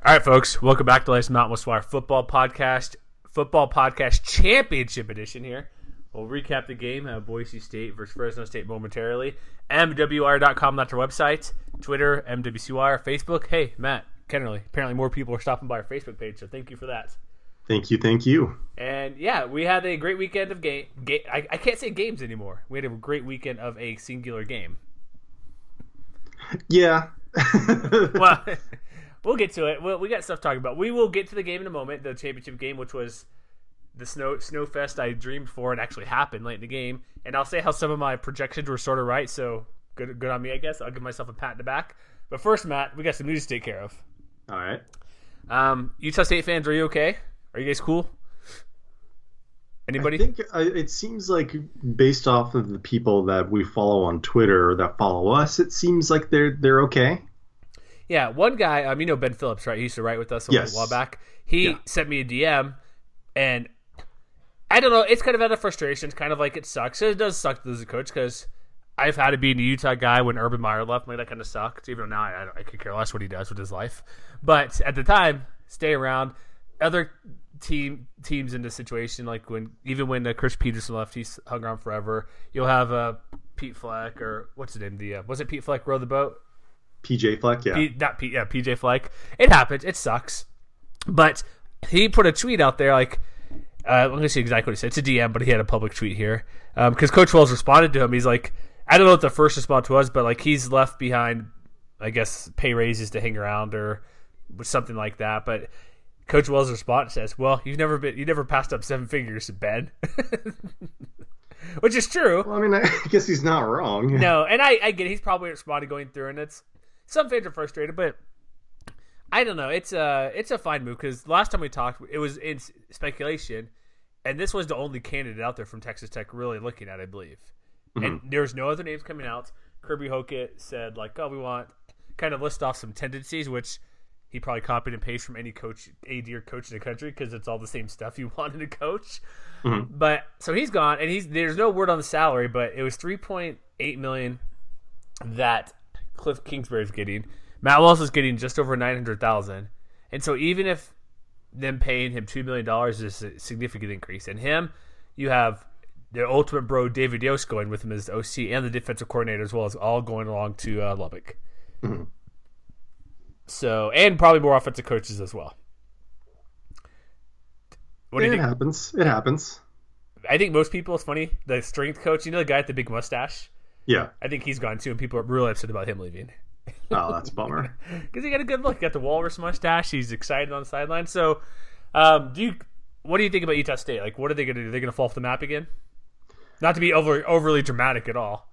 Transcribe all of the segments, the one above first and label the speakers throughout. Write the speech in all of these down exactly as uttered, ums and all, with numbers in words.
Speaker 1: All right, folks, welcome back to the latest Mountain West Wire football podcast, football podcast championship edition here. We'll recap the game, uh, Boise State versus Fresno State momentarily. M W R dot com, that's our website. Twitter, M W C Wire. Facebook, hey, Matt Kennerly. Apparently more people are stopping by our Facebook page, so thank you for that.
Speaker 2: Thank you, thank you.
Speaker 1: And, yeah, we had a great weekend of game. Ga- I, I can't say games anymore. We had a great weekend of a singular game.
Speaker 2: Yeah.
Speaker 1: Well... We'll get to it. We'll, we got stuff to talk about. We will get to the game in a moment, the championship game, which was the snow snow fest I dreamed for and actually happened late in the game. And I'll say how some of my projections were sort of right, so good good on me, I guess. I'll give myself a pat in the back. But first, Matt, we got some news to take care of.
Speaker 2: All right.
Speaker 1: Um, Utah State fans, are you okay? Are you guys cool? Anybody?
Speaker 2: I think uh, it seems like, based off of the people that we follow on Twitter or that follow us, it seems like they're they're okay.
Speaker 1: Yeah, one guy, um, you know Ben Phillips, right? He used to write with us a
Speaker 2: yes.
Speaker 1: while back. He
Speaker 2: yeah.
Speaker 1: sent me a D M, and I don't know, it's kind of out of frustration. It's kind of like it sucks. It does suck to lose a coach because I've had to be a Utah guy when Urban Meyer left. Like, that kind of sucked, even though now I, I could care less what he does with his life. But at the time, stay around. Other team teams in this situation, like when even when uh, Chris Peterson left, he hung around forever. You'll have uh, Pete Fleck, or what's his name? The uh, was it Pete Fleck rowed the boat?
Speaker 2: P J Fleck, yeah.
Speaker 1: P, not P, yeah, P J Fleck. It happens. It sucks. But he put a tweet out there, like, uh, let me see exactly what he said. It's a D M, but he had a public tweet here. Because um, Coach Wells responded to him. He's like, I don't know what the first response was, but, like, he's left behind, I guess, pay raises to hang around or something like that. But Coach Wells' response says, well, you've never been, you never passed up seven figures, Ben. Which is true.
Speaker 2: Well, I mean, I guess he's not wrong.
Speaker 1: No, and I, I get it. He's probably responding going through, and it's, some fans are frustrated, but I don't know. It's a it's a fine move because last time we talked, it was in speculation, and this was the only candidate out there from Texas Tech really looking at, I believe. Mm-hmm. And there's no other names coming out. Kirby Hockett said, like, oh, we want kind of list off some tendencies, which he probably copied and pasted from any coach, A D or coach in the country because it's all the same stuff you want in a coach. Mm-hmm. But so he's gone, and he's there's no word on the salary, but it was three point eight million dollars that Cliff Kingsbury's getting. Matt Wells is getting just over nine hundred thousand dollars. And so even if them paying him two million dollars is a significant increase. And him, you have the ultimate bro, David Yost, going with him as O C and the defensive coordinator as well, as all going along to uh, Lubbock. Mm-hmm. So, and probably more offensive coaches as well.
Speaker 2: What do you it think? happens. It happens.
Speaker 1: I think most people, it's funny, the strength coach, you know the guy with the big mustache?
Speaker 2: Yeah.
Speaker 1: I think he's gone too, and people are really upset about him leaving.
Speaker 2: Oh, that's a bummer.
Speaker 1: Because he got a good look. He got the walrus mustache. He's excited on the sideline. So, um, do you? What do you think about Utah State? Like, what are they going to do? Are they going to fall off the map again? Not to be over, overly dramatic at all.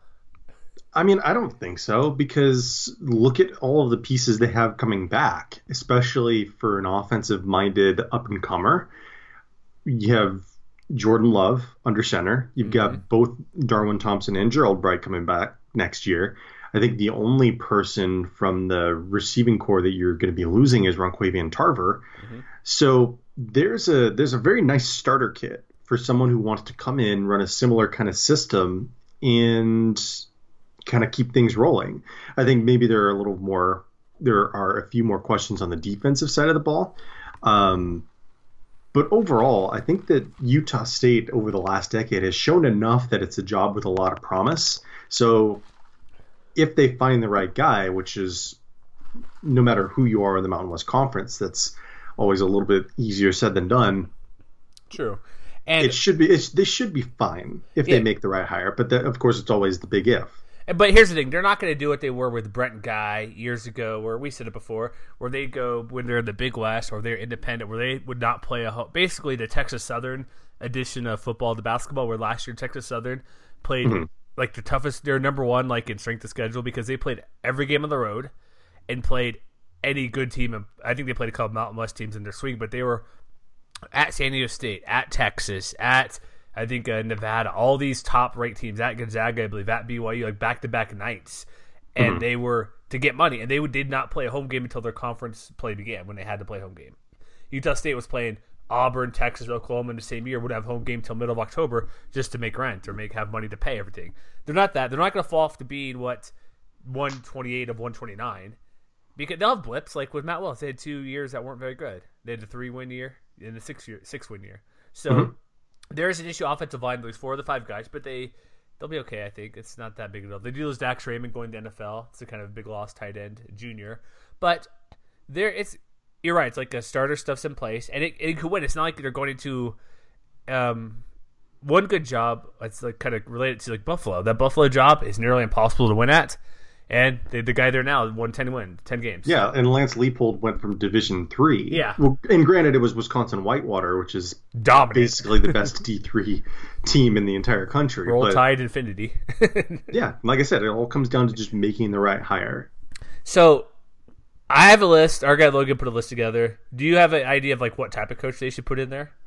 Speaker 2: I mean, I don't think so, because look at all of the pieces they have coming back, especially for an offensive-minded up-and-comer. You have Jordan Love under center. You've mm-hmm. got both Darwin Thompson and Gerald Bright coming back next year. I think the only person from the receiving core that you're going to be losing is Ronquavian Tarver. Mm-hmm. So there's a there's a very nice starter kit for someone who wants to come in, run a similar kind of system, and kind of keep things rolling. I think maybe there are a little more, there are a few more questions on the defensive side of the ball. Um, but overall, I think that Utah State over the last decade has shown enough that it's a job with a lot of promise. So if they find the right guy, which is no matter who you are in the Mountain West Conference, that's always a little bit easier said than done.
Speaker 1: True. And
Speaker 2: it should be, it's, they should be fine if yeah. they make the right hire. But the, of course, it's always the big if.
Speaker 1: But here's the thing. They're not going to do what they were with Brent Guy years ago, where we said it before, where they go when they're in the Big West or they're independent, where they would not play a – basically the Texas Southern edition of football to basketball, where last year Texas Southern played mm-hmm. like the toughest – they're number one like in strength of schedule because they played every game on the road and played any good team. I think they played a couple Mountain West teams in their swing, but they were at San Diego State, at Texas, at – I think uh, Nevada, all these top-ranked teams, at Gonzaga, I believe, at B Y U, like back-to-back nights, and mm-hmm. they were to get money, and they would, did not play a home game until their conference play began when they had to play a home game. Utah State was playing Auburn, Texas, Oklahoma in the same year, would have home game till middle of October just to make rent or make have money to pay everything. They're not that. They're not going to fall off to being what one twenty-eight of one twenty-nine. because they'll have blips like with Matt Wells. They had two years that weren't very good. They had a three win year and a six year six win year. So mm-hmm. there is an issue offensive line. There's four of the five guys, but they they'll be okay. I think it's not that big of a deal. They do lose Dax Raymond going to N F L. It's a kind of big loss tight end junior, but there it's you're right. It's like the starter stuff's in place, and it, it could win. It's not like they're going into um. One good job, it's like kind of related to like Buffalo. That Buffalo job is nearly impossible to win at, and the, the guy there now won ten win, ten games.
Speaker 2: Yeah, and Lance Leipold went from Division Three.
Speaker 1: Yeah,
Speaker 2: well, and granted, it was Wisconsin Whitewater, which is
Speaker 1: dominant,
Speaker 2: basically the best D three team in the entire country.
Speaker 1: Roll
Speaker 2: but,
Speaker 1: Tide Infinity.
Speaker 2: Yeah, like I said, it all comes down to just making the right hire.
Speaker 1: So, I have a list. Our guy Logan put a list together. Do you have an idea of like what type of coach they should put in there?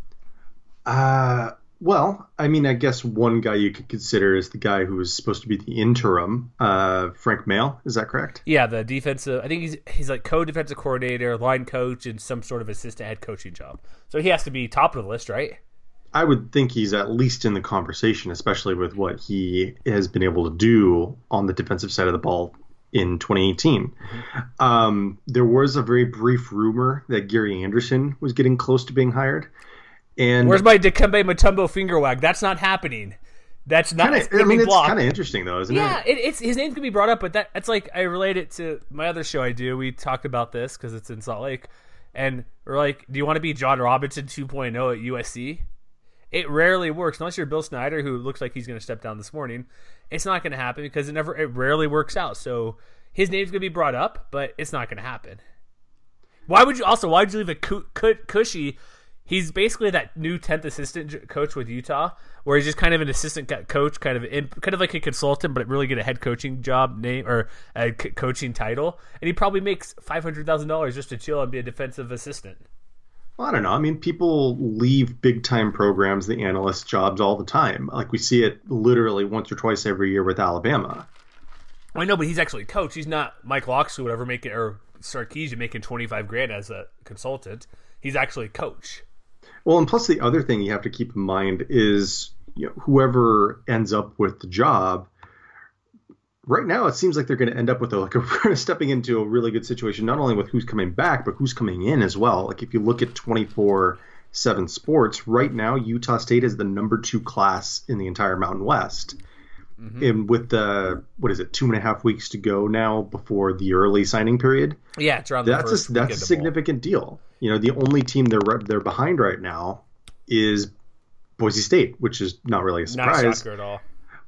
Speaker 2: Uh. Well, I mean, I guess one guy you could consider is the guy who was supposed to be the interim, uh, Frank Mail. Is that correct?
Speaker 1: Yeah, the defensive. I think he's he's like co-defensive coordinator, line coach, and some sort of assistant head coaching job. So he has to be top of the list, right?
Speaker 2: I would think he's at least in the conversation, especially with what he has been able to do on the defensive side of the ball in twenty eighteen. Mm-hmm. Um, there was a very brief rumor that Gary Anderson was getting close to being hired. And
Speaker 1: where's my Dikembe Mutombo finger wag? That's not happening. That's not.
Speaker 2: Kinda, I mean, it's kind of interesting though, isn't
Speaker 1: yeah,
Speaker 2: it?
Speaker 1: Yeah, it, it's his name can be brought up, but that it's like I relate it to my other show I do. We talked about this because it's in Salt Lake, and we're like, "Do you want to be John Robinson two point oh at U S C?" It rarely works unless you're Bill Snyder, who looks like he's going to step down this morning. It's not going to happen because it never, it rarely works out. So his name's going to be brought up, but it's not going to happen. Why would you also? Why would you leave a cu- cu- cushy? He's basically that new tenth assistant coach with Utah, where he's just kind of an assistant coach, kind of in, kind of like a consultant, but really get a head coaching job name or a c- coaching title, and he probably makes five hundred thousand dollars just to chill and be a defensive assistant.
Speaker 2: Well, I don't know. I mean, people leave big time programs, the analyst jobs, all the time. Like we see it literally once or twice every year with Alabama.
Speaker 1: Well, I know, but he's actually coach. He's not Mike Locksley, whatever, making or Sarkisian making twenty five grand as a consultant. He's actually coach.
Speaker 2: Well, and plus the other thing you have to keep in mind is, you know, whoever ends up with the job, right now it seems like they're going to end up with a, like a, stepping into a really good situation, not only with who's coming back, but who's coming in as well. Like if you look at twenty-four seven Sports, right now Utah State is the number two class in the entire Mountain West. Mm-hmm. And with the, what is it, two and a half weeks to go now before the early signing period?
Speaker 1: Yeah, it's around
Speaker 2: that's
Speaker 1: the first
Speaker 2: a, that's a significant deal. You know, the only team they're they're behind right now is Boise State, which is not really a surprise.
Speaker 1: Not a shocker at all.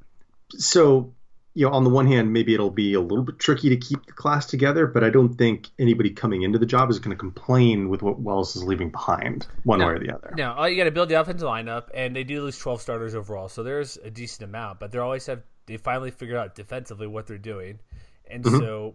Speaker 2: So, you know, on the one hand, maybe it'll be a little bit tricky to keep the class together, but I don't think anybody coming into the job is going to complain with what Wells is leaving behind, one
Speaker 1: no,
Speaker 2: way or the other.
Speaker 1: No, you got to build the offensive lineup, and they do lose twelve starters overall, so there's a decent amount. But they always have they finally figured out defensively what they're doing, and mm-hmm. so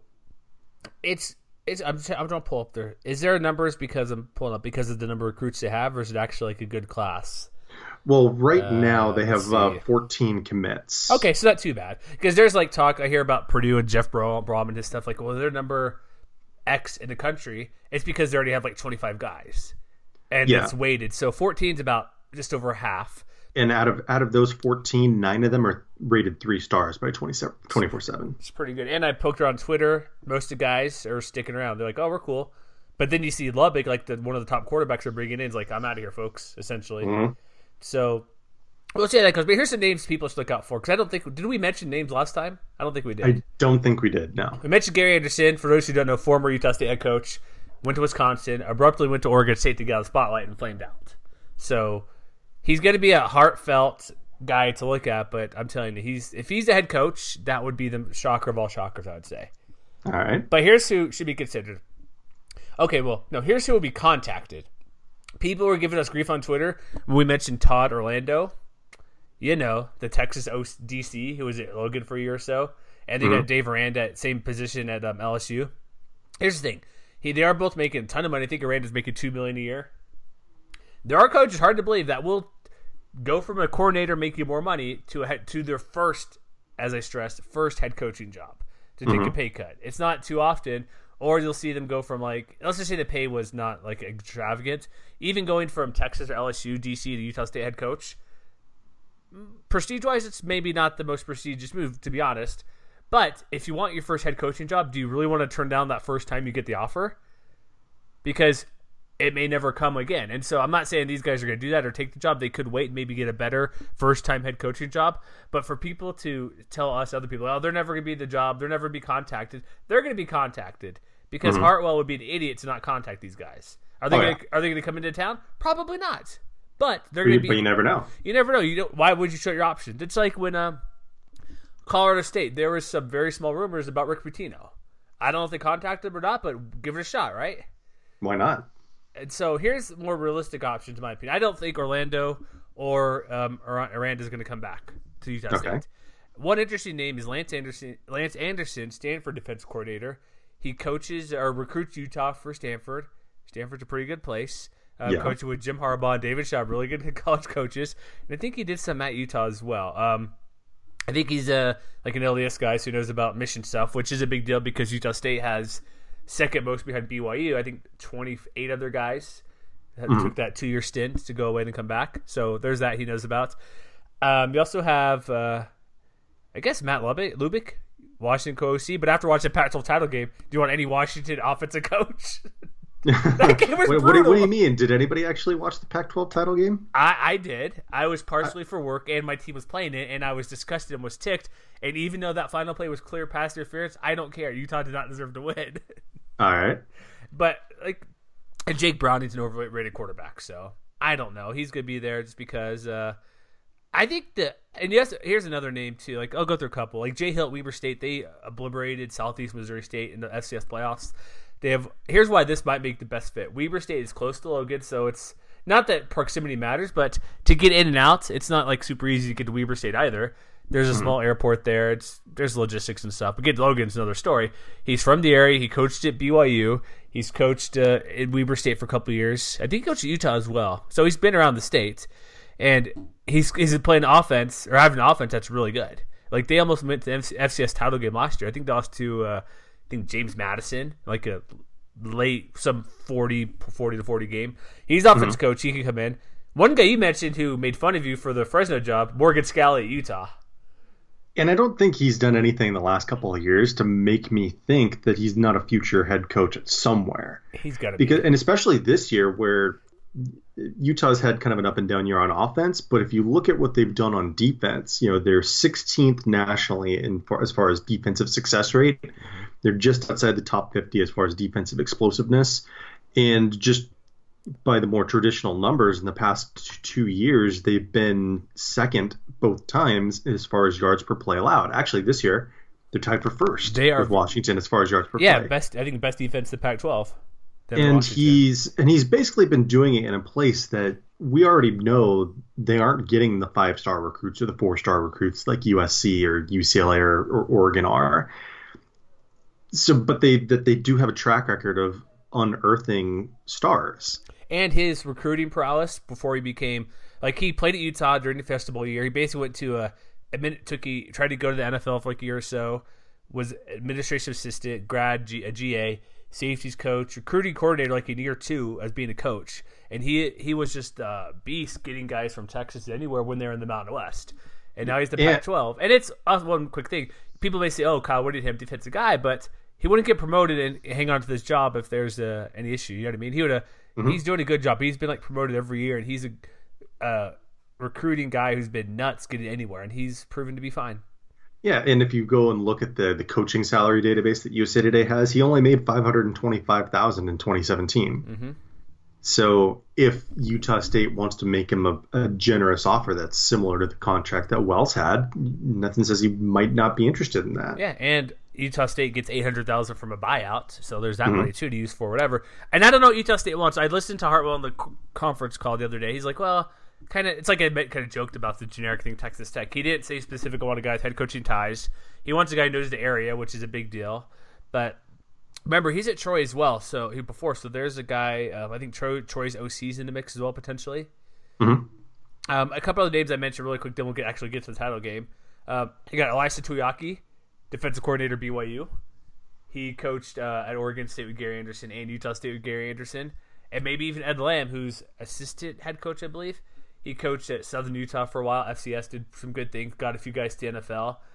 Speaker 1: it's it's. I'm I'm trying to pull up there. Is there numbers because I'm pulling up because of the number of recruits they have, or is it actually like a good class?
Speaker 2: Well, right uh, now they have
Speaker 1: see.
Speaker 2: uh, fourteen commits.
Speaker 1: Okay, so not too bad. Because there's like talk, I hear about Purdue and Jeff Brom, Brom and his stuff. Like, well, they're number X in the country. It's because they already have like twenty-five guys. And
Speaker 2: yeah.
Speaker 1: it's weighted. So fourteen is about just over half.
Speaker 2: And out of out of those fourteen, nine of them are rated three stars by twenty-four seven.
Speaker 1: It's pretty good. And I poked her on Twitter. Most of the guys are sticking around. They're like, oh, we're cool. But then you see Lubbock, like the, one of the top quarterbacks are bringing in. Is like, I'm out of here, folks, essentially.
Speaker 2: Mm-hmm.
Speaker 1: So we'll say that because here's some names people should look out for. Because I don't think did we mention names last time? I don't think we did.
Speaker 2: I don't think we did. No.
Speaker 1: We mentioned Gary Anderson. For those who don't know, former Utah State head coach, went to Wisconsin, abruptly went to Oregon State to get out of the spotlight and flamed out. So he's going to be a heartfelt guy to look at. But I'm telling you, he's if he's the head coach, that would be the shocker of all shockers, I would say.
Speaker 2: All right.
Speaker 1: But here's who should be considered. Okay, well, no, here's who will be contacted. People were giving us grief on Twitter when we mentioned Todd Orlando. You know, the Texas D C who was at Logan for a year or so. And they mm-hmm. got Dave Aranda at same position at um, L S U. Here's the thing. He, they are both making a ton of money. I think Aranda's making two million dollars a year. There are coaches, hard to believe, that will go from a coordinator making more money to a, to their first, as I stressed, first head coaching job to take mm-hmm. a pay cut. It's not too often. Or you'll see them go from like, let's just say the pay was not like extravagant. Even going from Texas or L S U, D C to Utah State head coach, prestige-wise, it's maybe not the most prestigious move, to be honest. But if you want your first head coaching job, do you really want to turn down that first time you get the offer? Because it may never come again. And so I'm not saying these guys are going to do that or take the job. They could wait and maybe get a better first-time head coaching job. But for people to tell us, other people, oh, they're never going to be the job, they're never going to be contacted, they're going to be contacted because mm-hmm. Hartwell would be an idiot to not contact these guys. Are they oh, gonna, yeah. Are they going to come into town? Probably not. But they're going to be.
Speaker 2: But you never know.
Speaker 1: You never know. You don't. Why would you shut your options? It's like when um, Colorado State, there was some very small rumors about Rick Pitino. I don't know if they contacted him or not, but give it a shot, right?
Speaker 2: Why not?
Speaker 1: And so here's more realistic options, in my opinion. I don't think Orlando or um, Aranda is going to come back to Utah State. Okay. One interesting name is Lance Anderson. Lance Anderson, Stanford defense coordinator. He coaches or recruits Utah for Stanford. Stanford's a pretty good place. Uh, yeah. Coaching with Jim Harbaugh and David Shaw, really good college coaches. And I think he did some at Utah as well. Um, I think he's uh, like an L D S guy who knows about mission stuff, which is a big deal because Utah State has second most behind B Y U. I think twenty-eight other guys that mm-hmm. took that two-year stint to go away and come back. So there's that he knows about. Um, you also have, uh, I guess, Matt Lubick, Lubick, Washington co-O C. But after watching the Pac twelve title game, do you want any Washington offensive coach? That game was
Speaker 2: Wait, what, do, what do you mean? Did anybody actually watch the Pac twelve title game?
Speaker 1: I, I did. I was partially I, for work, and my team was playing it, and I was disgusted and was ticked. And even though that final play was clear pass interference, I don't care. Utah did not deserve to win.
Speaker 2: All right.
Speaker 1: But, like, and Jake Browning's an overrated quarterback, so I don't know. He's going to be there just because uh, I think that – and yes, here's another name, too. Like, I'll go through a couple. Like, Jay Hill at Weber State, they obliterated Southeast Missouri State in the F C S playoffs. They have. Here's why this might make the best fit. Weber State is close to Logan, so it's not that proximity matters, but to get in and out, it's not like super easy to get to Weber State either. There's a small mm-hmm. airport there. It's there's logistics and stuff. But get to Logan's another story. He's from the area. He coached at B Y U. He's coached uh, at Weber State for a couple of years. I think he coached at Utah as well. So he's been around the state, and he's he's playing offense or having an offense that's really good. Like they almost went to the F C S title game last year. I think they lost to. Uh, I think James Madison, like a late some forty to forty game. He's offense mm-hmm. coach. He can come in. One guy you mentioned who made fun of you for the Fresno job, Morgan Scalley at Utah.
Speaker 2: And I don't think he's done anything in the last couple of years to make me think that he's not a future head coach at somewhere.
Speaker 1: He's got to
Speaker 2: because,
Speaker 1: be.
Speaker 2: And especially this year where Utah's had kind of an up and down year on offense, but if you look at what they've done on defense, you know, they're sixteenth nationally in far, as far as defensive success rate. They're just outside the top fifty as far as defensive explosiveness. And just by the more traditional numbers in the past two years, they've been second both times as far as yards per play allowed. Actually, this year, they're tied for first
Speaker 1: they are,
Speaker 2: with Washington as far as yards per
Speaker 1: yeah,
Speaker 2: play.
Speaker 1: Yeah, best. I think best defense in the Pac twelve.
Speaker 2: And Washington. he's and he's basically been doing it in a place that we already know they aren't getting the five-star recruits or the four-star recruits like U S C or U C L A or, or Oregon are. So, but they that they do have a track record of unearthing stars.
Speaker 1: And his recruiting prowess before he became like he played at Utah during the festival year. He basically went to a, a minute took he tried to go to the N F L for like a year or so. Was administrative assistant, grad, G, a G A, safeties coach, recruiting coordinator like in year two as being a coach. And he he was just a beast getting guys from Texas anywhere when they're in the Mountain West. And now he's the yeah. Pac twelve. And it's uh, one quick thing. People may say, "Oh, Kyle Whittingham, defensive guy," but he wouldn't get promoted and hang on to this job if there's uh, any issue. You know what I mean? He would have. Mm-hmm. He's doing a good job. He's been like promoted every year, and he's a uh, recruiting guy who's been nuts getting anywhere, and he's proven to be fine.
Speaker 2: Yeah, and if you go and look at the the coaching salary database that U S A Today has, he only made five hundred twenty-five thousand dollars in twenty seventeen. Mm-hmm. So if Utah State wants to make him a, a generous offer that's similar to the contract that Wells had, nothing says he might not be interested in that.
Speaker 1: Yeah, and Utah State gets eight hundred thousand dollars from a buyout, so there's that mm-hmm. money too to use for whatever. And I don't know what Utah State wants. I listened to Hartwell on the conference call the other day. He's like, well, kind of. It's like I kind of joked about the generic thing, Texas Tech. He didn't say specific on a guy's head coaching ties. He wants a guy who knows the area, which is a big deal. But remember, he's at Troy as well. So he before, so there's a guy. Uh, I think Troy, Troy's O C's in the mix as well potentially.
Speaker 2: Mm-hmm.
Speaker 1: Um, a couple of names I mentioned really quick. Then we'll get actually get to the title game. Um, you got Elisa Tuyaki, defensive coordinator B Y U. He coached uh, at Oregon State with Gary Anderson and Utah State with Gary Anderson, and maybe even Ed Lamb, who's assistant head coach, I believe. He coached at Southern Utah for a while. F C S did some good things, got a few guys to the N F L.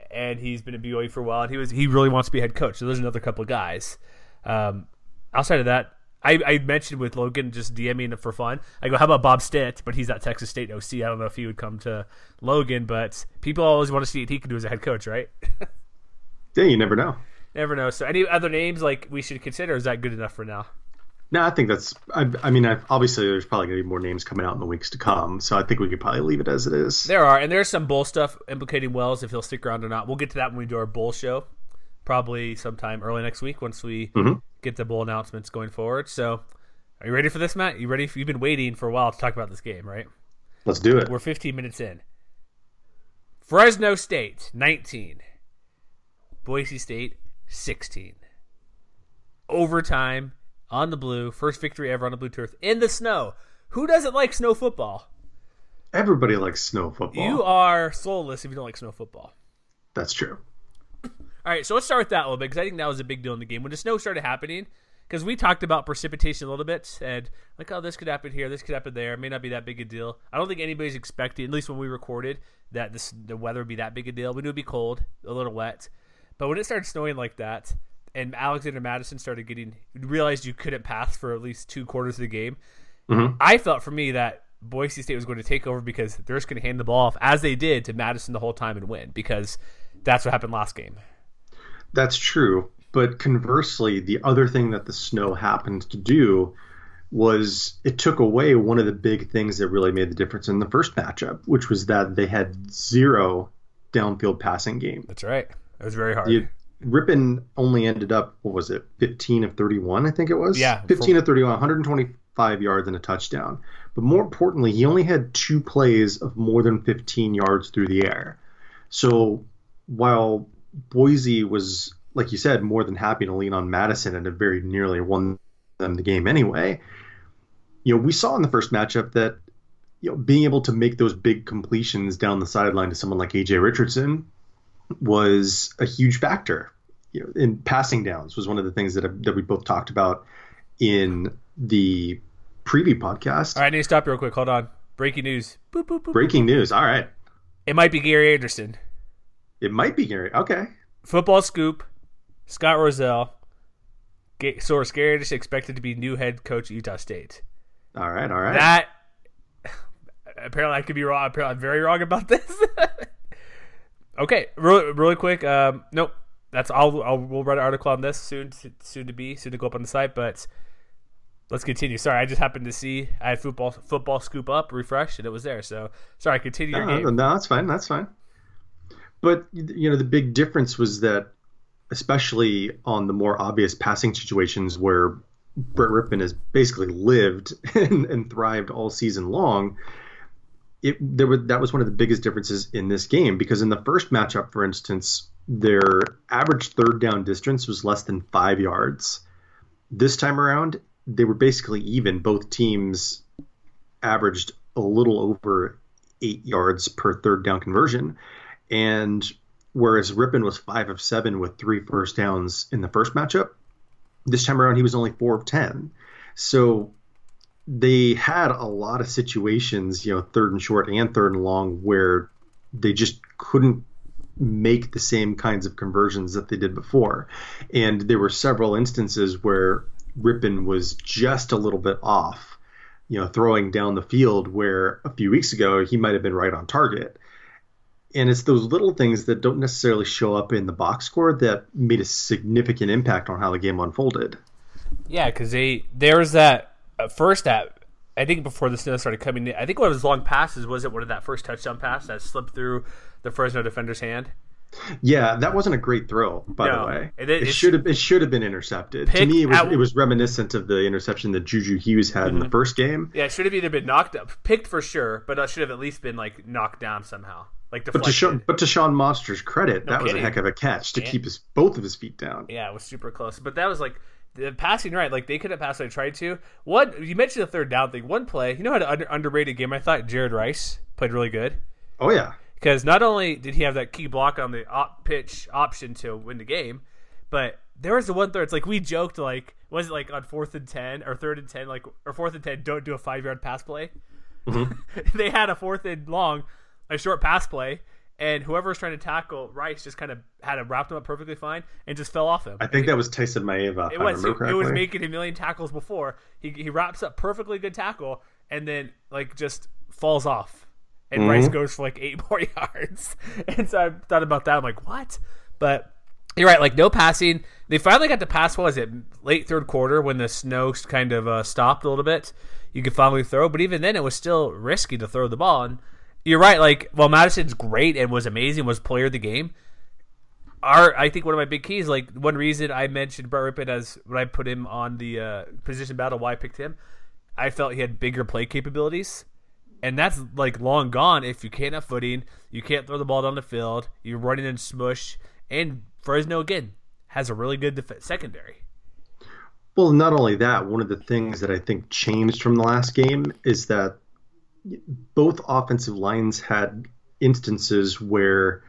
Speaker 1: and he's been at B Y U for a while, and he was he really wants to be head coach. So there's another couple of guys. Um, outside of that, I, I mentioned with Logan just DMing for fun. I go, how about Bob Stitt? But he's at Texas State O C. I don't know if he would come to Logan, but people always want to see what he can do as a head coach, right?
Speaker 2: Yeah, you never know.
Speaker 1: Never know. So any other names like we should consider? Or is that good enough for now?
Speaker 2: No, I think that's. I, I mean, I, obviously, there's probably going to be more names coming out in the weeks to come. So I think we could probably leave it as it is.
Speaker 1: There are, and there's some bull stuff implicating Wells if he'll stick around or not. We'll get to that when we do our bull show, probably sometime early next week once we mm-hmm. get the bull announcements going forward. So, are you ready for this, Matt? You ready? For, you've been waiting for a while to talk about this game, right?
Speaker 2: Let's do it.
Speaker 1: We're fifteen minutes in. Fresno State nineteen, Boise State sixteen. Overtime. On the blue, first victory ever on the blue turf in the snow. Who doesn't like snow football?
Speaker 2: Everybody likes snow football.
Speaker 1: You are soulless if you don't like snow football.
Speaker 2: That's true.
Speaker 1: All right, so let's start with that a little bit because I think that was a big deal in the game. When the snow started happening, because we talked about precipitation a little bit and like, oh, this could happen here, this could happen there. It may not be that big a deal. I don't think anybody's expecting, at least when we recorded, that this the weather would be that big a deal. We knew it would be cold, a little wet. But when it started snowing like that, and Alexander Madison started getting realized you couldn't pass for at least two quarters of the game. Mm-hmm. I felt for me that Boise State was going to take over because they're just going to hand the ball off as they did to Madison the whole time and win because that's what happened last game.
Speaker 2: That's true. But conversely, the other thing that the snow happened to do was it took away one of the big things that really made the difference in the first matchup, which was that they had zero downfield passing game.
Speaker 1: That's right. It was very hard.
Speaker 2: You, Rippon only ended up, what was it, fifteen of thirty-one, I think it was?
Speaker 1: Yeah.
Speaker 2: fifteen of thirty-one, one hundred twenty-five yards and a touchdown. But more importantly, he only had two plays of more than fifteen yards through the air. So while Boise was, like you said, more than happy to lean on Madison and have very nearly won them the game anyway, you know, we saw in the first matchup that, you know, being able to make those big completions down the sideline to someone like A J Richardson was a huge factor. You know, in passing downs was one of the things that that we both talked about in the preview podcast.
Speaker 1: All right, I need to stop you real quick. Hold on. Breaking news. Boop, boop, boop,
Speaker 2: Breaking
Speaker 1: boop.
Speaker 2: news. All right.
Speaker 1: It might be Gary Anderson.
Speaker 2: It might be Gary. Okay.
Speaker 1: Football Scoop. Scott Rozelle. Source: Gary Anderson expected to be new head coach at Utah State.
Speaker 2: All right. All right.
Speaker 1: That apparently I could be wrong. Apparently I'm very wrong about this. Okay, really, really quick. Um, nope, that's all. I'll, we'll write an article on this soon, soon to be, soon to go up on the site. But let's continue. Sorry, I just happened to see I had football, football scoop up, refresh, and it was there. So sorry, continue your
Speaker 2: no,
Speaker 1: game.
Speaker 2: No, that's fine. That's fine. But you know, the big difference was that, especially on the more obvious passing situations where Brett Rippon has basically lived and, and thrived all season long. It there were that was one of the biggest differences in this game because in the first matchup, for instance, their average third down distance was less than five yards. This time around, they were basically even. Both teams averaged a little over eight yards per third down conversion, and whereas Rippon was five of seven with three first downs in the first matchup, this time around he was only four of ten. So they had a lot of situations, you know, third and short and third and long, where they just couldn't make the same kinds of conversions that they did before. And there were several instances where Rippon was just a little bit off, you know, throwing down the field where a few weeks ago he might have been right on target. And it's those little things that don't necessarily show up in the box score that made a significant impact on how the game unfolded.
Speaker 1: Yeah, because they there was that uh, first that I think before the snow started coming in, I think one of his long passes was it one of that first touchdown pass that slipped through the Fresno defender's hand.
Speaker 2: Yeah, that wasn't a great throw, by
Speaker 1: no,
Speaker 2: the way.
Speaker 1: It,
Speaker 2: it, it should have it should have been intercepted. To me, it was at, it was reminiscent of the interception that Juju Hughes had mm-hmm. in the first game.
Speaker 1: Yeah, it should have either been knocked up, picked for sure, but it should have at least been like knocked down somehow. Like
Speaker 2: but to Sean, but to Sean Monster's credit,
Speaker 1: no
Speaker 2: that
Speaker 1: kidding.
Speaker 2: was a heck of a catch to
Speaker 1: yeah.
Speaker 2: keep his both of his feet down.
Speaker 1: Yeah, it was super close. But that was like the passing right. Like they could have passed. I tried to. One, you mentioned the third down thing. One play, you know, how under, underrated game. I thought Jared Rice played really good.
Speaker 2: Oh yeah,
Speaker 1: because not only did he have that key block on the op pitch option to win the game, but there was the one third. It's like we joked, like was it like on fourth and ten or third and ten, like or fourth and ten, don't do a five yard pass play. Mm-hmm. They had a fourth and long, a short pass play. and whoever was trying to tackle Rice just kind of had him wrapped him up perfectly fine and just fell off him.
Speaker 2: I think that was Tyson Maeva.
Speaker 1: It was. It was making a million tackles before. He he wraps up perfectly good tackle and then like just falls off, and mm-hmm. Rice goes for like eight more yards. And so I thought about that. I'm like, what? But you're right. Like no passing. They finally got to pass. What was it? Late third quarter when the snow kind of uh, stopped a little bit. You could finally throw, but even then, it was still risky to throw the ball. And you're right. Like, while Madison's great and was amazing, was player of the game. Our, I think one of my big keys, like one reason I mentioned Brett Rypien as when I put him on the uh, position battle, why I picked him, I felt he had bigger play capabilities, and that's like long gone if you can't have footing, you can't throw the ball down the field, you're running in smush, and Fresno again has a really good def- secondary.
Speaker 2: Well, not only that, one of the things that I think changed from the last game is that both offensive lines had instances where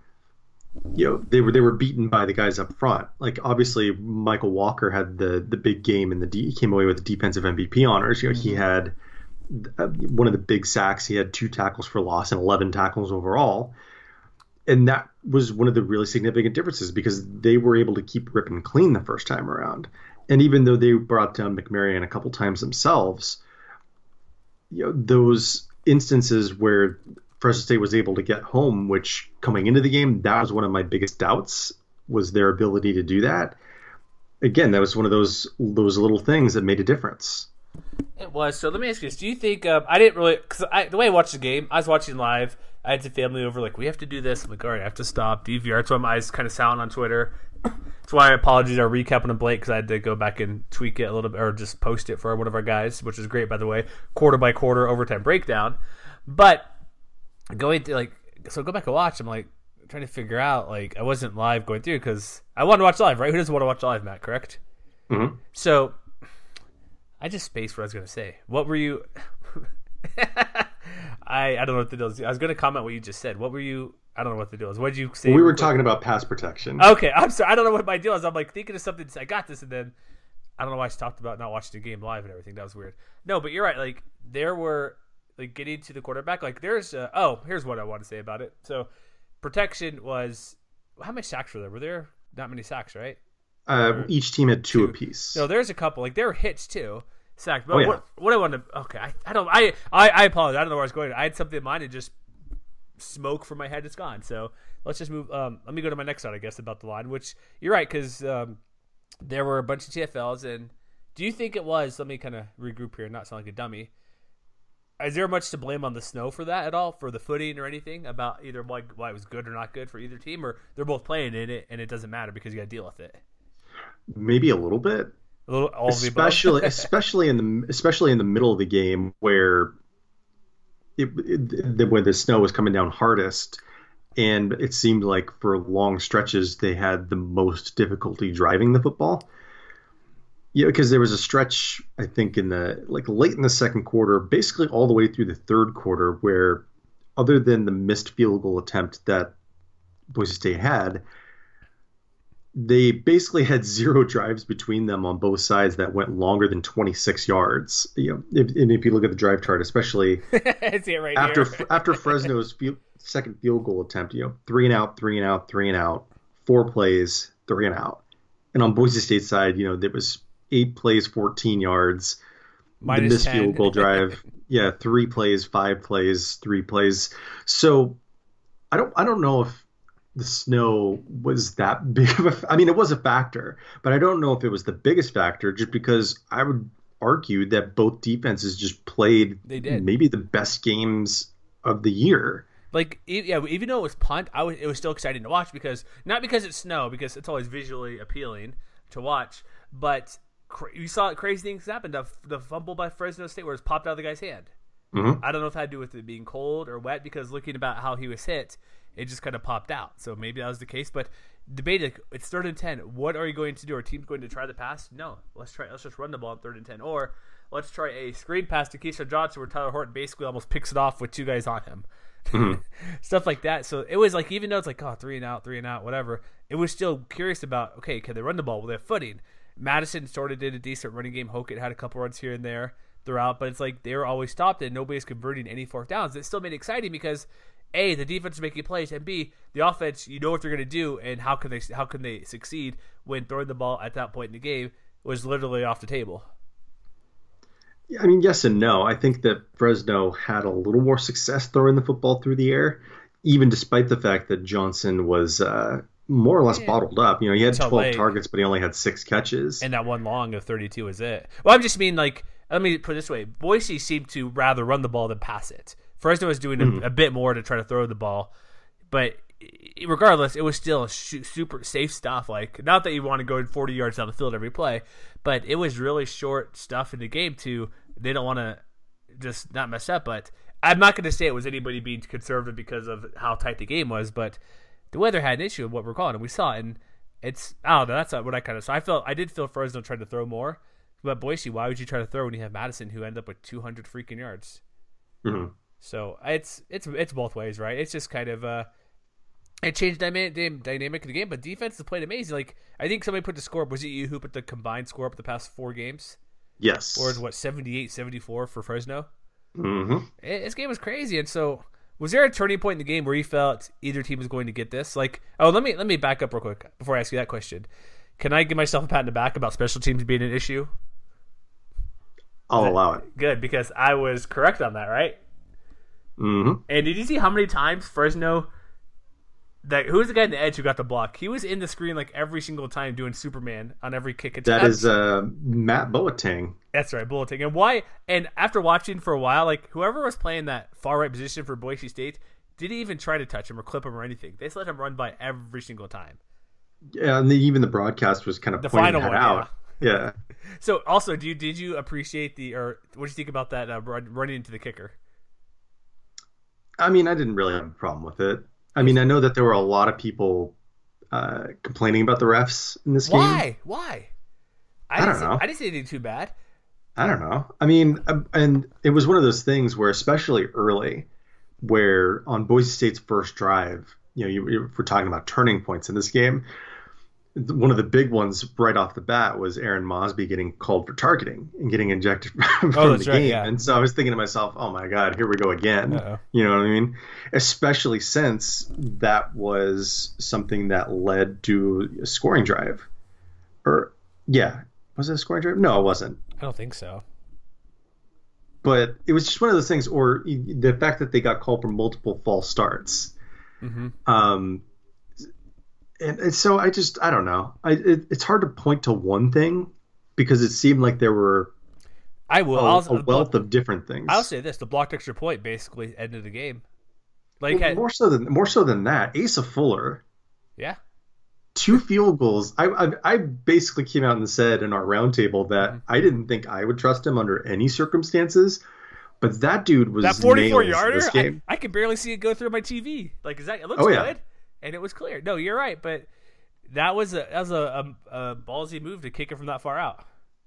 Speaker 2: you know they were they were beaten by the guys up front. Like obviously, Michael Walker had the the big game and the D, he came away with the defensive M V P honors. You know, mm-hmm. he had one of the big sacks. He had two tackles for loss and eleven tackles overall, and that was one of the really significant differences because they were able to keep Rypien clean the first time around. And even though they brought down McMarion a couple times themselves, you know, those instances where Fresno State was able to get home, which coming into the game, that was one of my biggest doubts, was their ability to do that. Again, that was one of those those little things that made a difference.
Speaker 1: It was. So let me ask you this. Do you think, um, I didn't really, because the way I watched the game, I was watching live, I had some family over, like, we have to do this. I'm like, all right, I have to stop, D V R. That's why my eyes kind of sound on Twitter. That's why I apologize. Our recap on Blake because I had to go back and tweak it a little bit or just post it for one of our guys, which is great, by the way. Quarter by quarter overtime breakdown. But going through, like, so go back and watch. I'm like trying to figure out, like, I wasn't live going through because I wanted to watch live, right? Who doesn't want to watch live, Matt? Correct?
Speaker 2: Mm-hmm.
Speaker 1: So I just spaced what I was going to say. What were you? I I don't know what the deal is. I was going to comment what you just said. What were you? I don't know what the deal is. What did you say?
Speaker 2: We were talking about pass protection.
Speaker 1: Okay, I'm sorry. I don't know what my deal is. I'm like thinking of something. I got this, and then I don't know why I talked about not watching the game live and everything. That was weird. No, but you're right. Like there were like getting to the quarterback. Like there's uh, oh, here's what I want to say about it. So protection was how many sacks were there? Were there not many sacks, right?
Speaker 2: Uh, or, each team had two, two apiece.
Speaker 1: No, there's a couple. Like there were hits too. Sacked. But
Speaker 2: oh, yeah.
Speaker 1: what, what I wanted to, okay, I, I don't, I, I, I apologize. I don't know where I was going. I had something in mind and just smoke from my head. It's gone. So let's just move. Um, let me go to my next thought, I guess, about the line, which you're right. Cause, um, there were a bunch of T F Ls and do you think it was, let me kind of regroup here and not sound like a dummy. Is there much to blame on the snow for that at all, for the footing or anything about either why, why it was good or not good for either team, or they're both playing in it and it doesn't matter because you got to deal with it?
Speaker 2: Maybe a little bit.
Speaker 1: A little, all
Speaker 2: especially, especially in the especially in the middle of the game where it, it, when the snow was coming down hardest, and it seemed like for long stretches they had the most difficulty driving the football. Yeah, because there was a stretch I think in the like late in the second quarter, basically all the way through the third quarter, where other than the missed field goal attempt that Boise State had, they basically had zero drives between them on both sides that went longer than twenty-six yards. You know, if, and if you look at the drive chart, especially
Speaker 1: I see it right
Speaker 2: after
Speaker 1: here.
Speaker 2: after Fresno's field, second field goal attempt, you know, three and out, three and out, three and out, four plays, three and out. And on Boise State's side, you know, there was eight plays, fourteen yards.
Speaker 1: Minus
Speaker 2: the missed
Speaker 1: ten.
Speaker 2: field goal drive, yeah, three plays, five plays, three plays. So I don't I don't know if the snow was that big of a, I mean, it was a factor, but I don't know if it was the biggest factor just because I would argue that both defenses just played
Speaker 1: they did.
Speaker 2: maybe the best games of the year.
Speaker 1: Like, yeah, even though it was punt, I was, it was still exciting to watch because, not because it's snow, because it's always visually appealing to watch, but cra- you saw crazy things happen. The, the fumble by Fresno State where it was popped out of the guy's hand.
Speaker 2: Mm-hmm.
Speaker 1: I don't know if it had to do with it being cold or wet because looking about how he was hit, it just kind of popped out. So maybe that was the case. But debate, it's third and ten. What are you going to do? Are teams going to try the pass? No. Let's try. Let's just run the ball on third and ten. Or let's try a screen pass to Keyshawn Johnson where Tyler Horton basically almost picks it off with two guys on him. Mm-hmm. Stuff like that. So it was like, even though it's like, oh, three and out, three and out, whatever, it was still curious about, okay, can they run the ball? Will they have footing? Madison sort of did a decent running game. Hokett had a couple runs here and there throughout, but it's like they were always stopped and nobody's converting any fourth downs. It still made it exciting because A, the defense is making plays, and B, the offense, you know what they're going to do, and how can they how can they succeed when throwing the ball at that point in the game was literally off the table.
Speaker 2: I mean, yes and no. I think that Fresno had a little more success throwing the football through the air, even despite the fact that Johnson was uh, more or less yeah. bottled up. You know, he had twelve late. targets, but he only had six catches.
Speaker 1: And that one long of thirty-two was it. Well, I'm just mean, like, let me put it this way. Boise seemed to rather run the ball than pass it. Fresno was doing mm-hmm. a, a bit more to try to throw the ball. But regardless, it was still super safe stuff. Like, not that you want to go forty yards down the field every play, but it was really short stuff in the game too. They don't want to just not mess up, but I'm not going to say it was anybody being conservative because of how tight the game was, but the weather had an issue with what we're calling, and we saw it, and it's, I don't know, that's what I kind of, so I felt, I did feel Fresno tried to throw more, but Boise, why would you try to throw when you have Madison who ended up with two hundred freaking yards?
Speaker 2: Mm-hmm.
Speaker 1: So it's, it's, it's both ways, right? It's just kind of, uh, it changed the dynamic, dynamic of the game, but defense has played amazing. Like, I think somebody put the score up, was it you who put the combined score up the past four games?
Speaker 2: Yes.
Speaker 1: Or is what, seventy-eight seventy-four for Fresno?
Speaker 2: Mm-hmm.
Speaker 1: It, this game was crazy, and so was there a turning point in the game where you felt either team was going to get this? Like, oh, let me let me back up real quick before I ask you that question. Can I give myself a pat in the back about special teams being an issue?
Speaker 2: I'll that, allow it.
Speaker 1: Good, because I was correct on that, right?
Speaker 2: Mm-hmm.
Speaker 1: And did you see how many times Fresno? That who was the guy in the edge who got the block? He was in the screen like every single time doing Superman on every kick attempt.
Speaker 2: That is uh, Matt Boateng.
Speaker 1: That's right, Boateng. And why? And after watching for a while, like whoever was playing that far right position for Boise State didn't even try to touch him or clip him or anything. They just let him run by every single time.
Speaker 2: Yeah, and the, even the broadcast was kind of
Speaker 1: the
Speaker 2: pointing
Speaker 1: final
Speaker 2: that
Speaker 1: one,
Speaker 2: out. Yeah. yeah.
Speaker 1: So also, do you did you appreciate the or what did you think about that uh, running into the kicker?
Speaker 2: I mean, I didn't really have a problem with it. I mean, I know that there were a lot of people uh, complaining about the refs in this game.
Speaker 1: Why? Why? I,
Speaker 2: I don't
Speaker 1: didn't
Speaker 2: know.
Speaker 1: Say, I didn't say they did too bad.
Speaker 2: I don't know. I mean, and it was one of those things where, especially early, where on Boise State's first drive, you know, you, if we're talking about turning points in this game, one of the big ones right off the bat was Aaron Mosby getting called for targeting and getting ejected from
Speaker 1: oh,
Speaker 2: the
Speaker 1: right,
Speaker 2: game.
Speaker 1: Yeah.
Speaker 2: And so I was thinking to myself, oh my God, here we go again.
Speaker 1: Uh-oh.
Speaker 2: You know what I mean? Especially since that was something that led to a scoring drive. Or, yeah, was it a scoring drive? No, it wasn't.
Speaker 1: I don't think so.
Speaker 2: But it was just one of those things, or the fact that they got called for multiple false starts.
Speaker 1: Mm-hmm.
Speaker 2: Um, And, and so I just, I don't know. I it, it's hard to point to one thing because it seemed like there were
Speaker 1: I will.
Speaker 2: a,
Speaker 1: I'll,
Speaker 2: a wealth of different things.
Speaker 1: I'll say this. The blocked extra point basically ended the game. Like
Speaker 2: well,
Speaker 1: had,
Speaker 2: more so than more so than that, Asa Fuller.
Speaker 1: Yeah.
Speaker 2: Two field goals. I, I I basically came out and said in our roundtable that
Speaker 1: mm-hmm.
Speaker 2: I didn't think I would trust him under any circumstances. But that dude was
Speaker 1: that forty-four
Speaker 2: nails
Speaker 1: yarder.
Speaker 2: this game.
Speaker 1: I, I could barely see it go through my T V. Like, is that it looks
Speaker 2: oh, yeah.
Speaker 1: good? And it was clear. No, you're right, but that was a that was a, a, a ballsy move to kick it from that far out.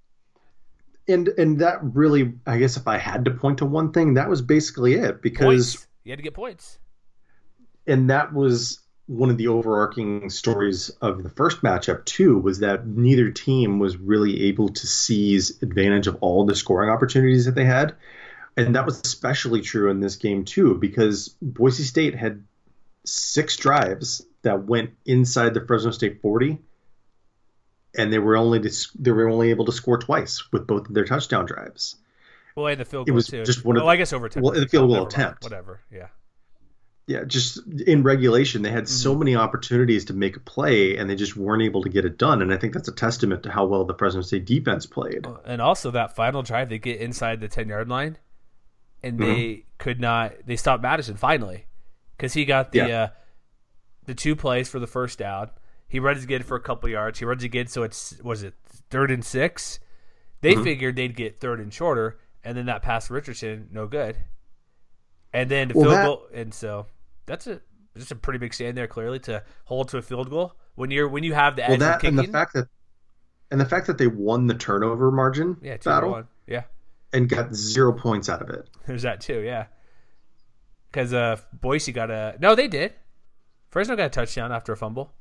Speaker 2: And and that really, I guess, if I had to point to one thing, that was basically it. Because
Speaker 1: points. You had to get points.
Speaker 2: And that was one of the overarching stories of the first matchup too. Was that neither team was really able to seize advantage of all the scoring opportunities that they had, and that was especially true in this game too, because Boise State had six drives that went inside the Fresno State forty, and they were only to, they were only able to score twice with both of their touchdown drives.
Speaker 1: Well, and the field goal
Speaker 2: it was
Speaker 1: too.
Speaker 2: Just one of,
Speaker 1: well, I guess overtime.
Speaker 2: Well, the field goal
Speaker 1: oh,
Speaker 2: attempt,
Speaker 1: mind. Whatever. Yeah.
Speaker 2: Yeah, just in regulation, they had
Speaker 1: mm-hmm.
Speaker 2: so many opportunities to make a play, and they just weren't able to get it done. And I think that's a testament to how well the Fresno State defense played.
Speaker 1: And also that final drive, they get inside the ten-yard line, and
Speaker 2: mm-hmm.
Speaker 1: they could not. They stopped Madison finally because he got the
Speaker 2: yeah.
Speaker 1: uh, the two plays for the first down. He runs again for a couple yards. He runs again, so it's was it third and six. They
Speaker 2: mm-hmm.
Speaker 1: figured they'd get third and shorter, and then that pass to Richardson, no good. And then the
Speaker 2: well,
Speaker 1: field
Speaker 2: that...
Speaker 1: goal, and so that's a just a pretty big stand there, clearly to hold to a field goal when you're when you have the edge
Speaker 2: well, that,
Speaker 1: of kicking.
Speaker 2: and the fact that and the fact that they won the turnover margin
Speaker 1: yeah, two
Speaker 2: battle,
Speaker 1: one. Yeah,
Speaker 2: and got zero points out of it.
Speaker 1: There's that too, yeah. Because uh, Boise got a no, they did. Fresno got a touchdown after a fumble.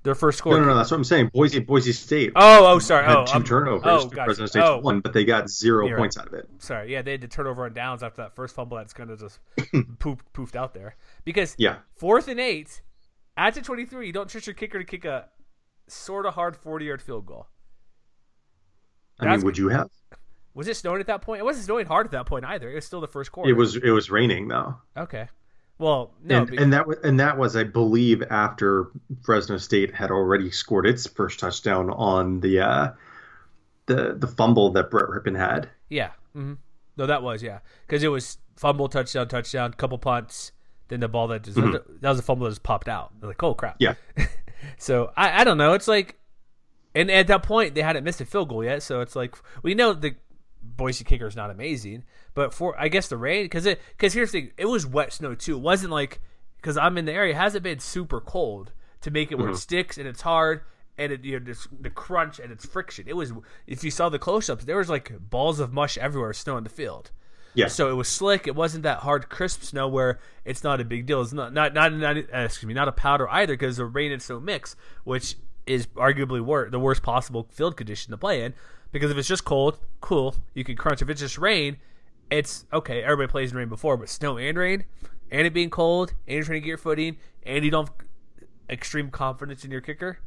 Speaker 1: Their first score.
Speaker 2: No, no, no. That's what I'm saying. Boise, Boise State.
Speaker 1: Oh, oh, sorry.
Speaker 2: Had
Speaker 1: oh,
Speaker 2: 2
Speaker 1: um,
Speaker 2: turnovers.
Speaker 1: Oh, gotcha.
Speaker 2: Fresno State's
Speaker 1: oh.
Speaker 2: one, but they got zero
Speaker 1: You're
Speaker 2: points
Speaker 1: right.
Speaker 2: out of it.
Speaker 1: Sorry, yeah, they had to turnover on downs after that first fumble that's kind of just poof, poofed out there. Because
Speaker 2: Yeah.
Speaker 1: fourth and eight, at the twenty-three, you don't trust your kicker to kick a sort of hard forty-yard field goal.
Speaker 2: I
Speaker 1: That's-
Speaker 2: mean, would you have?
Speaker 1: Was it snowing at that point? It wasn't snowing hard at that point either. It was still the first quarter.
Speaker 2: It was. It was raining though.
Speaker 1: Okay. Well, no.
Speaker 2: and,
Speaker 1: be-
Speaker 2: and that was, and that was, I believe, after Fresno State had already scored its first touchdown on the uh, the the fumble that Brett Rippon had.
Speaker 1: yeah. Mm-hmm. No, that was, yeah. Because it was fumble, touchdown, touchdown, couple punts, then the ball that just,
Speaker 2: Mhm.
Speaker 1: that was a fumble that just popped out. They're like, oh, crap.
Speaker 2: Yeah.
Speaker 1: So, I, I don't know. It's like, and at that point, they hadn't missed a field goal yet. So, it's like, we know the Boise kicker is not amazing. But for, I guess, the rain, because it, because here's the thing, it was wet snow, too. It wasn't like, because I'm in the area, it hasn't been super cold to make it where
Speaker 2: Mhm.
Speaker 1: it sticks and it's hard. And it, you know, this, the crunch and its friction. It was, if you saw the close-ups, there was like balls of mush everywhere, snow on the field.
Speaker 2: Yeah.
Speaker 1: So it was slick. It wasn't that hard, crisp snow where it's not a big deal. It's not not not, not uh, excuse me, not a powder either because the rain and snow mix, which is arguably wor- the worst possible field condition to play in. Because if it's just cold, cool, you can crunch. If it's just rain, it's okay. Everybody plays in rain before, but snow and rain, and it being cold, and you're trying to get your footing, and you don't have extreme confidence in your kicker.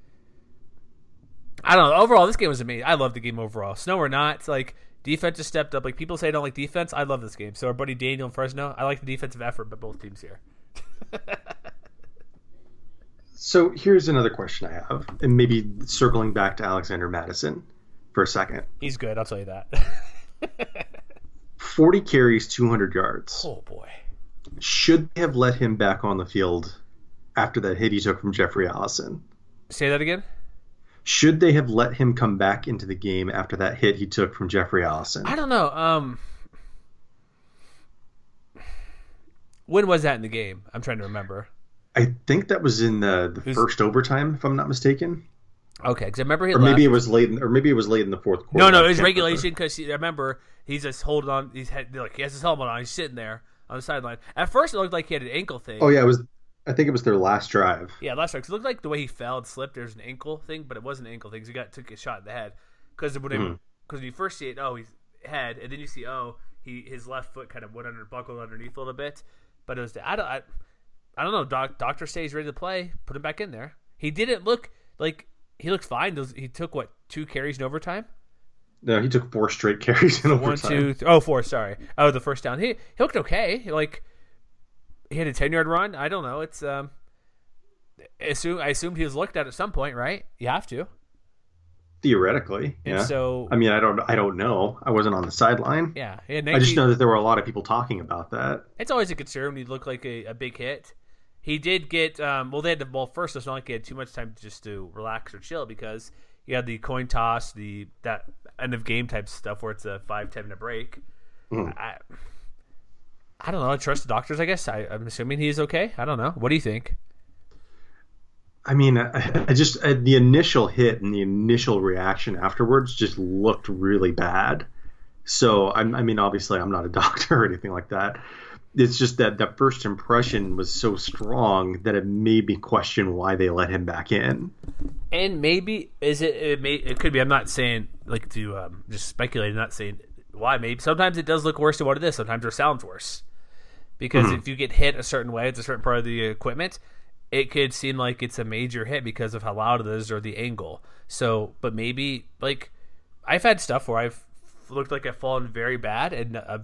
Speaker 1: I don't know. Overall, this game was amazing. I love the game overall. Snow or not, it's like defense has stepped up. Like people say I don't like defense. I love this game. So our buddy Daniel in Fresno, I like the defensive effort by both teams here.
Speaker 2: So here's another question I have, and maybe circling back to Alexander Madison for a second.
Speaker 1: He's good, I'll tell you that.
Speaker 2: forty carries, two hundred yards.
Speaker 1: Oh boy.
Speaker 2: Should they have let him back on the field after that hit he took from Jeffrey Allison?
Speaker 1: Say that again?
Speaker 2: Should they have let him come back into the game after that hit he took from Jeffrey Allison?
Speaker 1: I don't know. Um, when was that in the game? I'm trying to remember.
Speaker 2: I think that was in the, the
Speaker 1: Who's-
Speaker 2: first overtime, if I'm not mistaken.
Speaker 1: Okay, because I remember he
Speaker 2: Or
Speaker 1: left.
Speaker 2: maybe it was late, in, or maybe it was late in the fourth quarter.
Speaker 1: No, no,
Speaker 2: I
Speaker 1: it was
Speaker 2: can't
Speaker 1: regulation because I remember he's just holding on. He's had, like he has his helmet on. He's sitting there on the sideline. At first, it looked like he had an ankle thing.
Speaker 2: remember. Oh yeah, it was. I think it was their last drive.
Speaker 1: Yeah, last time. 'Cause it looked like the way he fell and slipped, there's an ankle thing, but it wasn't an ankle thing. 'Cause he got took a shot in the head. Because when,
Speaker 2: Mhm.
Speaker 1: because when you first see it, oh, he's head, and then you see, oh, he his left foot kind of went under, buckled underneath a little bit. But it was, I don't, I, I don't know. Doc, doctor says he's ready to play. Put him back in there. He didn't look like he looked fine. Those, he took what two carries in overtime.
Speaker 2: No, he took four straight carries in overtime.
Speaker 1: One, two, th- oh, four. Sorry. Oh, the first down. He he looked okay. Like he had a ten yard run. I don't know. It's um. Assume I assumed he was looked at at some point, right? You have to.
Speaker 2: Theoretically,
Speaker 1: And
Speaker 2: yeah.
Speaker 1: so,
Speaker 2: I mean, I don't, I don't know. I wasn't on the sideline.
Speaker 1: yeah, he had
Speaker 2: I just
Speaker 1: nineteen
Speaker 2: know that there were a lot of people talking about that.
Speaker 1: It's always a concern when you look like a, a big hit. He did get um, well. They had the ball first. So it's not like he had too much time just to relax or chill because you had the coin toss, the that end of game type stuff where it's a five ten minute break.
Speaker 2: Mhm.
Speaker 1: I, I don't know. I trust the doctors. I guess I, I'm assuming he's okay. I don't know. What do you think?
Speaker 2: I mean, I, I just uh, the initial hit and the initial reaction afterwards just looked really bad. So I'm, I mean, obviously, I'm not a doctor or anything like that. It's just that that first impression was so strong that it made me question why they let him back in.
Speaker 1: And maybe is it? It may. It could be. I'm not saying like to um, just speculate. Not saying why. Maybe sometimes it does look worse than what it is. Sometimes it sounds worse because
Speaker 2: Mhm.
Speaker 1: if you get hit a certain way, it's a certain part of the equipment. It could seem like it's a major hit because of how loud it is or the angle. So, but maybe like I've had stuff where I've looked like I've fallen very bad and uh,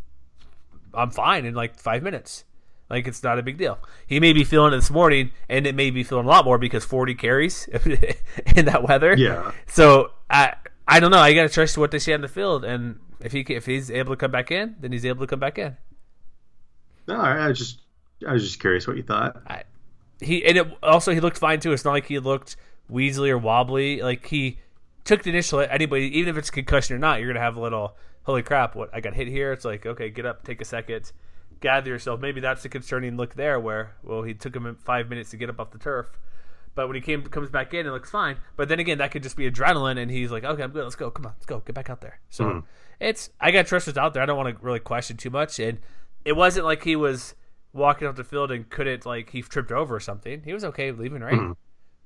Speaker 1: I'm fine in like five minutes. Like it's not a big deal. He may be feeling it this morning, and it may be feeling a lot more because forty carries in that weather.
Speaker 2: Yeah.
Speaker 1: So I I don't know. I got to trust what they say on the field, and if he if he's able to come back in, then he's able to come back in.
Speaker 2: No, I was just I was just curious what you thought.
Speaker 1: I, he and it, also he looked fine too. It's not like he looked weaselly or wobbly. Like he took the initial hit. Anybody, even if it's concussion or not, you're gonna have a little holy crap. What I got hit here. It's like okay, get up, take a second, gather yourself. Maybe that's the concerning look there, where well he took him five minutes to get up off the turf, but when he came comes back in, it looks fine. But then again, that could just be adrenaline, and he's like, okay, I'm good. Let's go. Come on, let's go. Get back out there. So
Speaker 2: Mhm.
Speaker 1: it's I got trust what's out there. I don't want to really question too much, and it wasn't like he was walking off the field and couldn't like he tripped over or something. He was okay leaving, right?
Speaker 2: Mhm.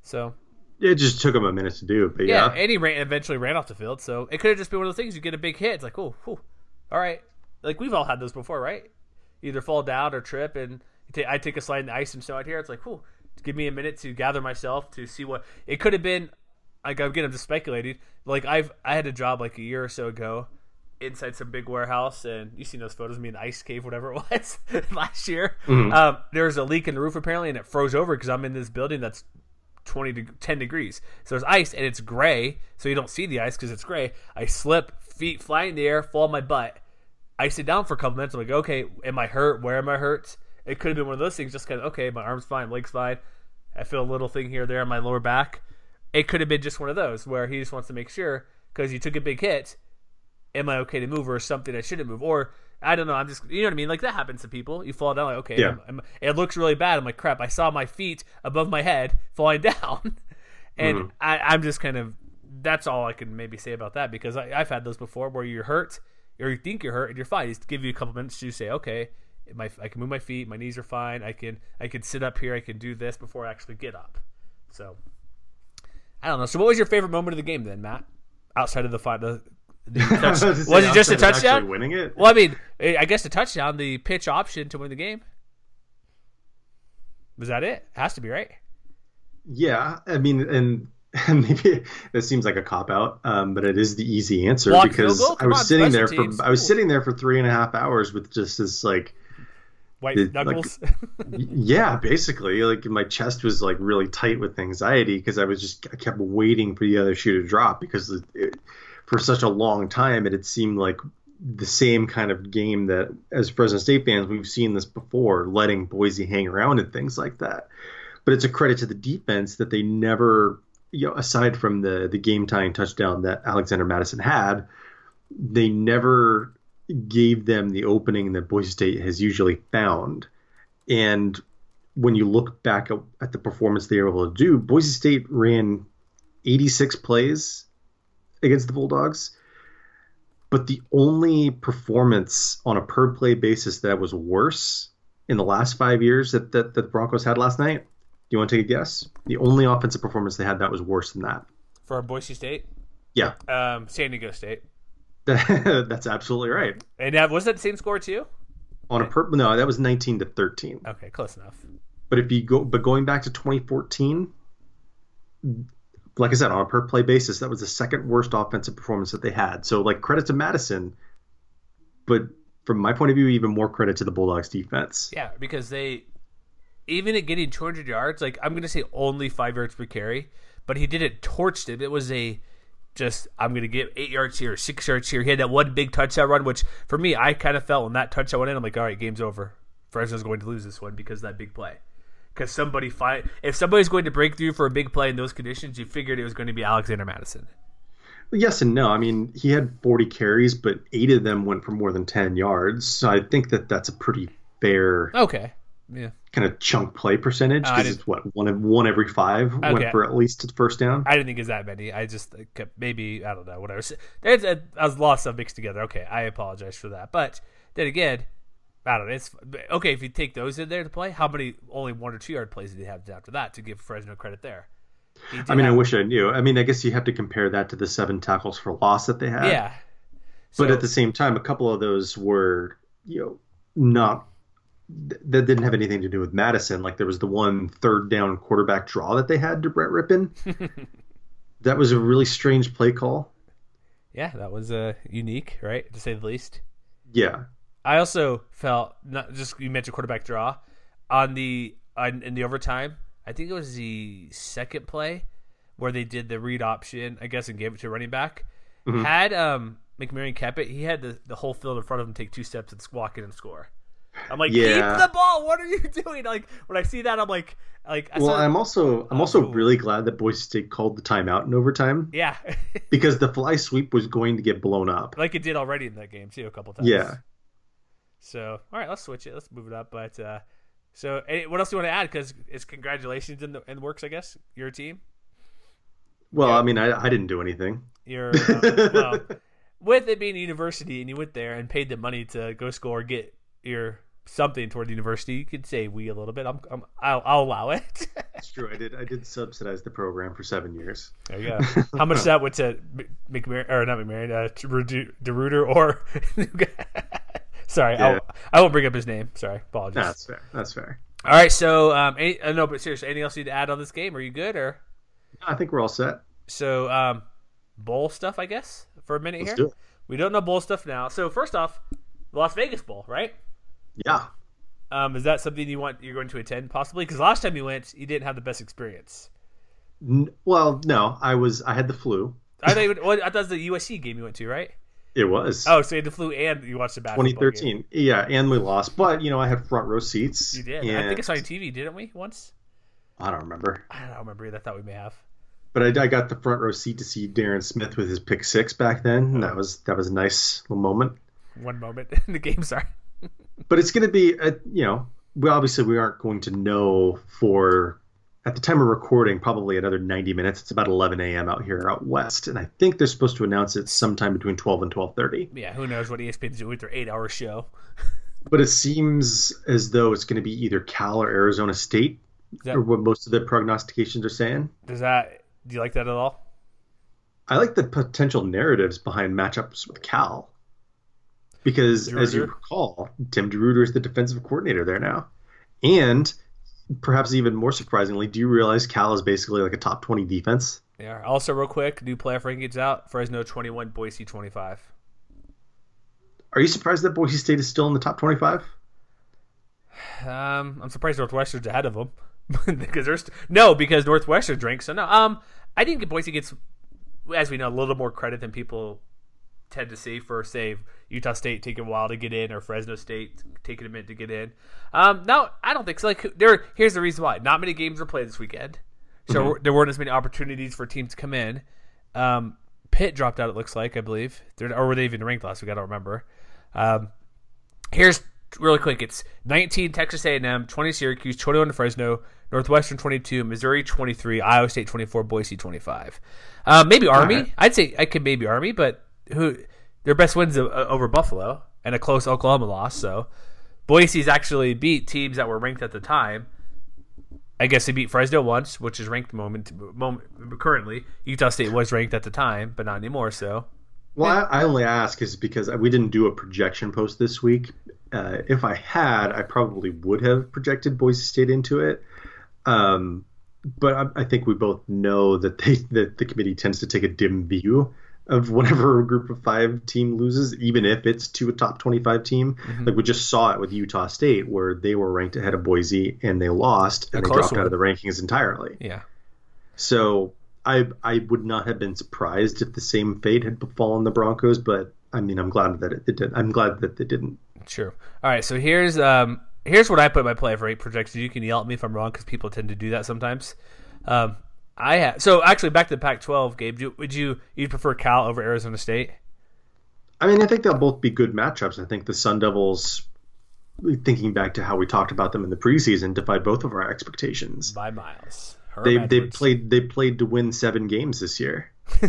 Speaker 1: So
Speaker 2: It just took him a minute to do, but
Speaker 1: yeah,
Speaker 2: yeah.
Speaker 1: and he ran, eventually ran off the field. So it could have just been one of those things. You get a big hit. It's like, oh, whew, all right. Like we've all had those before, right? You either fall down or trip, and you ta- I take a slide in the ice and snow out here. It's like, whew, give me a minute to gather myself to see what it could have been. Like again, I'm just speculating. Like I've I had a job like a year or so ago inside some big warehouse, and you seen those photos of me in the ice cave, whatever it was last year. Mm-hmm. Um, there was a leak in the roof apparently, and it froze over because I'm in this building that's twenty to ten degrees. So there's ice, and it's gray, so you don't see the ice because it's gray. I slip, feet fly in the air, fall on my butt. I sit down for a couple minutes. I'm like, okay, am I hurt? Where am I hurt? It could have been one of those things, just kind of, okay, my arm's fine, leg's fine. I feel a little thing here or there on my lower back. It could have been just one of those where he just wants to make sure because you took a big hit. Am I okay to move, or something I shouldn't move? Or I don't know. I'm just, you know what I mean? Like that happens to people. You fall down, like, okay,
Speaker 2: yeah.
Speaker 1: I'm, I'm, it looks really bad. I'm like, crap, I saw my feet above my head falling down. And mm. I, I'm just kind of, that's all I can maybe say about that, because I, I've had those before where you're hurt or you think you're hurt and you're fine. Just give you a couple minutes to say, okay, my, I can move my feet, my knees are fine. I can, I can sit up here. I can do this before I actually get up. So I don't know. So what was your favorite moment of the game then, Matt? Outside of the fight, the, the touch, was, was it just a touchdown?
Speaker 2: Winning it?
Speaker 1: Well, I mean, I guess the touchdown, the pitch option to win the game. Was that it? Has to be, right?
Speaker 2: Yeah, I mean, and, and maybe it seems like a cop out, um, but it is the easy answer.
Speaker 1: Block
Speaker 2: because
Speaker 1: I
Speaker 2: was
Speaker 1: on,
Speaker 2: sitting there for
Speaker 1: teams.
Speaker 2: I was
Speaker 1: Ooh.
Speaker 2: sitting there for three and a half hours with just this like
Speaker 1: white the, knuckles.
Speaker 2: Like, yeah, basically, like my chest was like really tight with anxiety because I was just I kept waiting for the other shoe to drop because it, it, for such a long time it had seemed like the same kind of game that as Fresno State fans we've seen this before, letting Boise hang around and things like that. But it's a credit to the defense that they never, you know, aside from the the game tying touchdown that Alexander Madison had, they never gave them the opening that Boise State has usually found. And when you look back at, at the performance they were able to do, Boise State ran eighty-six plays against the Bulldogs. But the only performance on a per play basis that was worse in the last five years that, that, that the Broncos had last night, do you want to take a guess? The only offensive performance they had that was worse than that.
Speaker 1: For Boise State?
Speaker 2: Yeah.
Speaker 1: Um, San Diego State.
Speaker 2: That's absolutely right.
Speaker 1: And that, was that the same score too?
Speaker 2: On a per no, that was nineteen to thirteen.
Speaker 1: Okay, close enough.
Speaker 2: But if you go, but going back to twenty fourteen, like I said, on a per play basis, that was the second worst offensive performance that they had. So, like, credit to Madison, but from my point of view, even more credit to the Bulldogs defense.
Speaker 1: Yeah, because they, even at getting two hundred yards, like I'm going to say only five yards per carry, but he did it, torched it. It was a just, I'm going to get eight yards here, six yards here. He had that one big touchdown run, which for me, I kind of felt when that touchdown went in, I'm like, all right, game's over. Fresno's going to lose this one because of that big play. Because somebody find, if somebody's going to break through for a big play in those conditions, you figured it was going to be Alexander Madison.
Speaker 2: Yes and no. I mean, he had forty carries, but eight of them went for more than ten yards. So I think that that's a pretty fair
Speaker 1: okay, yeah,
Speaker 2: kind of chunk play percentage because
Speaker 1: uh,
Speaker 2: it's what one one every five okay. went for at least a first down.
Speaker 1: I didn't think it's that many. I just kept, maybe I don't know whatever. There's a, a lot of stuff mixed together. Okay, I apologize for that. But then again, I don't know. It's okay if you take those in there to play. How many only one or two yard plays did he have after that to give Fresno credit there?
Speaker 2: I mean, have, I wish I knew. I mean, I guess you have to compare that to the seven tackles for loss that they had.
Speaker 1: Yeah.
Speaker 2: So, but at the same time, a couple of those were, you know, not that didn't have anything to do with Madison. Like there was the one third down quarterback draw that they had to Brett Rippon. That was a really strange play call.
Speaker 1: Yeah, that was uh, unique, right, to say the least.
Speaker 2: Yeah.
Speaker 1: I also felt, not just you mentioned quarterback draw, on the on, in the overtime. I think it was the second play where they did the read option, I guess, and gave it to a running back. Mm-hmm. Had um, McMarion kept it, he had the, the whole field in front of him take two steps and walk in and score. I'm like, yeah. Keep the ball. What are you doing? Like when I see that, I'm like, like. I
Speaker 2: well,
Speaker 1: started,
Speaker 2: I'm also I'm also oh. really glad that Boise State called the timeout in overtime.
Speaker 1: Yeah,
Speaker 2: because the fly sweep was going to get blown up,
Speaker 1: like it did already in that game too, a couple times.
Speaker 2: Yeah.
Speaker 1: So all right, let's switch it. Let's move it up. But uh, so what else do you want to add? Because it's congratulations in the in the works, I guess. Your team.
Speaker 2: Well, yeah. I mean, I I didn't do anything.
Speaker 1: You're uh, well, with it being a university, and you went there and paid the money to go score, get your something toward the university. You could say we a little bit. I'm, I'm I'll, I'll allow it.
Speaker 2: It's true. I did I did subsidize the program for seven years.
Speaker 1: There you go. How much that went to McMahon or not McMahon, uh, to DeRuiter or sorry,
Speaker 2: Yeah.
Speaker 1: I'll, I won't bring up his name. Sorry, apologies.
Speaker 2: No, that's fair. That's fair.
Speaker 1: All right, so um, any, uh, no, but seriously, anything else you need to add on this game? Are you good or?
Speaker 2: No, I think we're all set.
Speaker 1: So um, bowl stuff, I guess, for a minute
Speaker 2: Let's
Speaker 1: here.
Speaker 2: do it.
Speaker 1: We don't know bowl stuff now. So first off, Las Vegas Bowl, right?
Speaker 2: Yeah.
Speaker 1: Um, is that something you want? You're going to attend possibly? Because last time you went, you didn't have the best experience.
Speaker 2: N- well, no, I was I had the flu.
Speaker 1: I thought you would, well, I thought it was the U S C game you went to, right?
Speaker 2: It was.
Speaker 1: Oh, so you had the flu and you watched the basketball
Speaker 2: twenty thirteen.
Speaker 1: game.
Speaker 2: Yeah, and we lost, but you know I had front row seats.
Speaker 1: You did.
Speaker 2: And
Speaker 1: I think it's on T V, didn't we? Once.
Speaker 2: I don't remember,
Speaker 1: I don't remember either. I thought we may have.
Speaker 2: but I, I got the front row seat to see Darren Smith with his pick six back then. And that was that was a nice little moment.
Speaker 1: One moment in the game. Sorry.
Speaker 2: But it's going to be, a, you know, we obviously we aren't going to know for at the time of recording probably another ninety minutes. It's about eleven a.m. out here out west, and I think they're supposed to announce it sometime between twelve and twelve thirty.
Speaker 1: Yeah, who knows what E S P N's doing with their eight-hour show?
Speaker 2: But it seems as though it's going to be either Cal or Arizona State,
Speaker 1: That,
Speaker 2: or what most of the prognostications are saying.
Speaker 1: does that? Do you like that at all?
Speaker 2: I like the potential narratives behind matchups with Cal. Because, as you
Speaker 1: DeRuiter?
Speaker 2: recall, Tim DeRuiter is the defensive coordinator there now. And, perhaps even more surprisingly, do you realize Cal is basically like a top twenty defense?
Speaker 1: Yeah. Also, real quick, new playoff rankings out. Fresno twenty-one, Boise twenty-five.
Speaker 2: Are you surprised that Boise State is still in the top twenty-five?
Speaker 1: Um, I'm surprised Northwestern's ahead of them because there's no because Northwestern drinks. So no, um, I think Boise gets, as we know, a little more credit than people tend to see for, say, Utah State taking a while to get in or Fresno State taking a minute to get in. Um, no, I don't think so. Like, there, here's the reason why: not many games were played this weekend, so
Speaker 2: Mhm.
Speaker 1: there weren't as many opportunities for teams to come in. Um, Pitt dropped out. It looks like I believe, They're, or were they even ranked last week? I don't remember. Um, here's really quick. It's nineteen Texas A and M, twenty Syracuse, twenty-one Fresno, Northwestern twenty-two, Missouri twenty-three, Iowa State twenty-four, Boise twenty-five. Uh, maybe Army.
Speaker 2: right.
Speaker 1: I'd say I could maybe Army, but who their best wins uh, over Buffalo and a close Oklahoma loss. So Boise's actually beat teams that were ranked at the time. I guess they beat Fresno once, which is ranked moment, moment currently. Utah State was ranked at the time, but not anymore. So
Speaker 2: Well, I, I only ask is because we didn't do a projection post this week. Uh, if I had, I probably would have projected Boise State into it. Um, but I, I think we both know that they that the committee tends to take a dim view of whenever a group of five team loses, even if it's to a top twenty-five team.
Speaker 1: Mhm.
Speaker 2: Like we just saw it with Utah State, where they were ranked ahead of Boise and they lost
Speaker 1: A
Speaker 2: and they
Speaker 1: close
Speaker 2: dropped out
Speaker 1: one.
Speaker 2: of the rankings entirely.
Speaker 1: yeah.
Speaker 2: So I I would not have been surprised if the same fate had befallen the Broncos, but I mean I'm glad that it, it did. I'm glad that they didn't.
Speaker 1: Sure. All right. So here's um here's what I put my playoff rate projections. You can yell at me if I'm wrong because people tend to do that sometimes. Um, I have so actually back to the Pac twelve, Gabe. Do, would you you prefer Cal over Arizona State?
Speaker 2: I mean I think they'll both be good matchups. I think the Sun Devils, thinking back to how we talked about them in the preseason, defied both of our expectations.
Speaker 1: By miles. Herm
Speaker 2: They they
Speaker 1: Edwards.
Speaker 2: played they played to win seven games this year.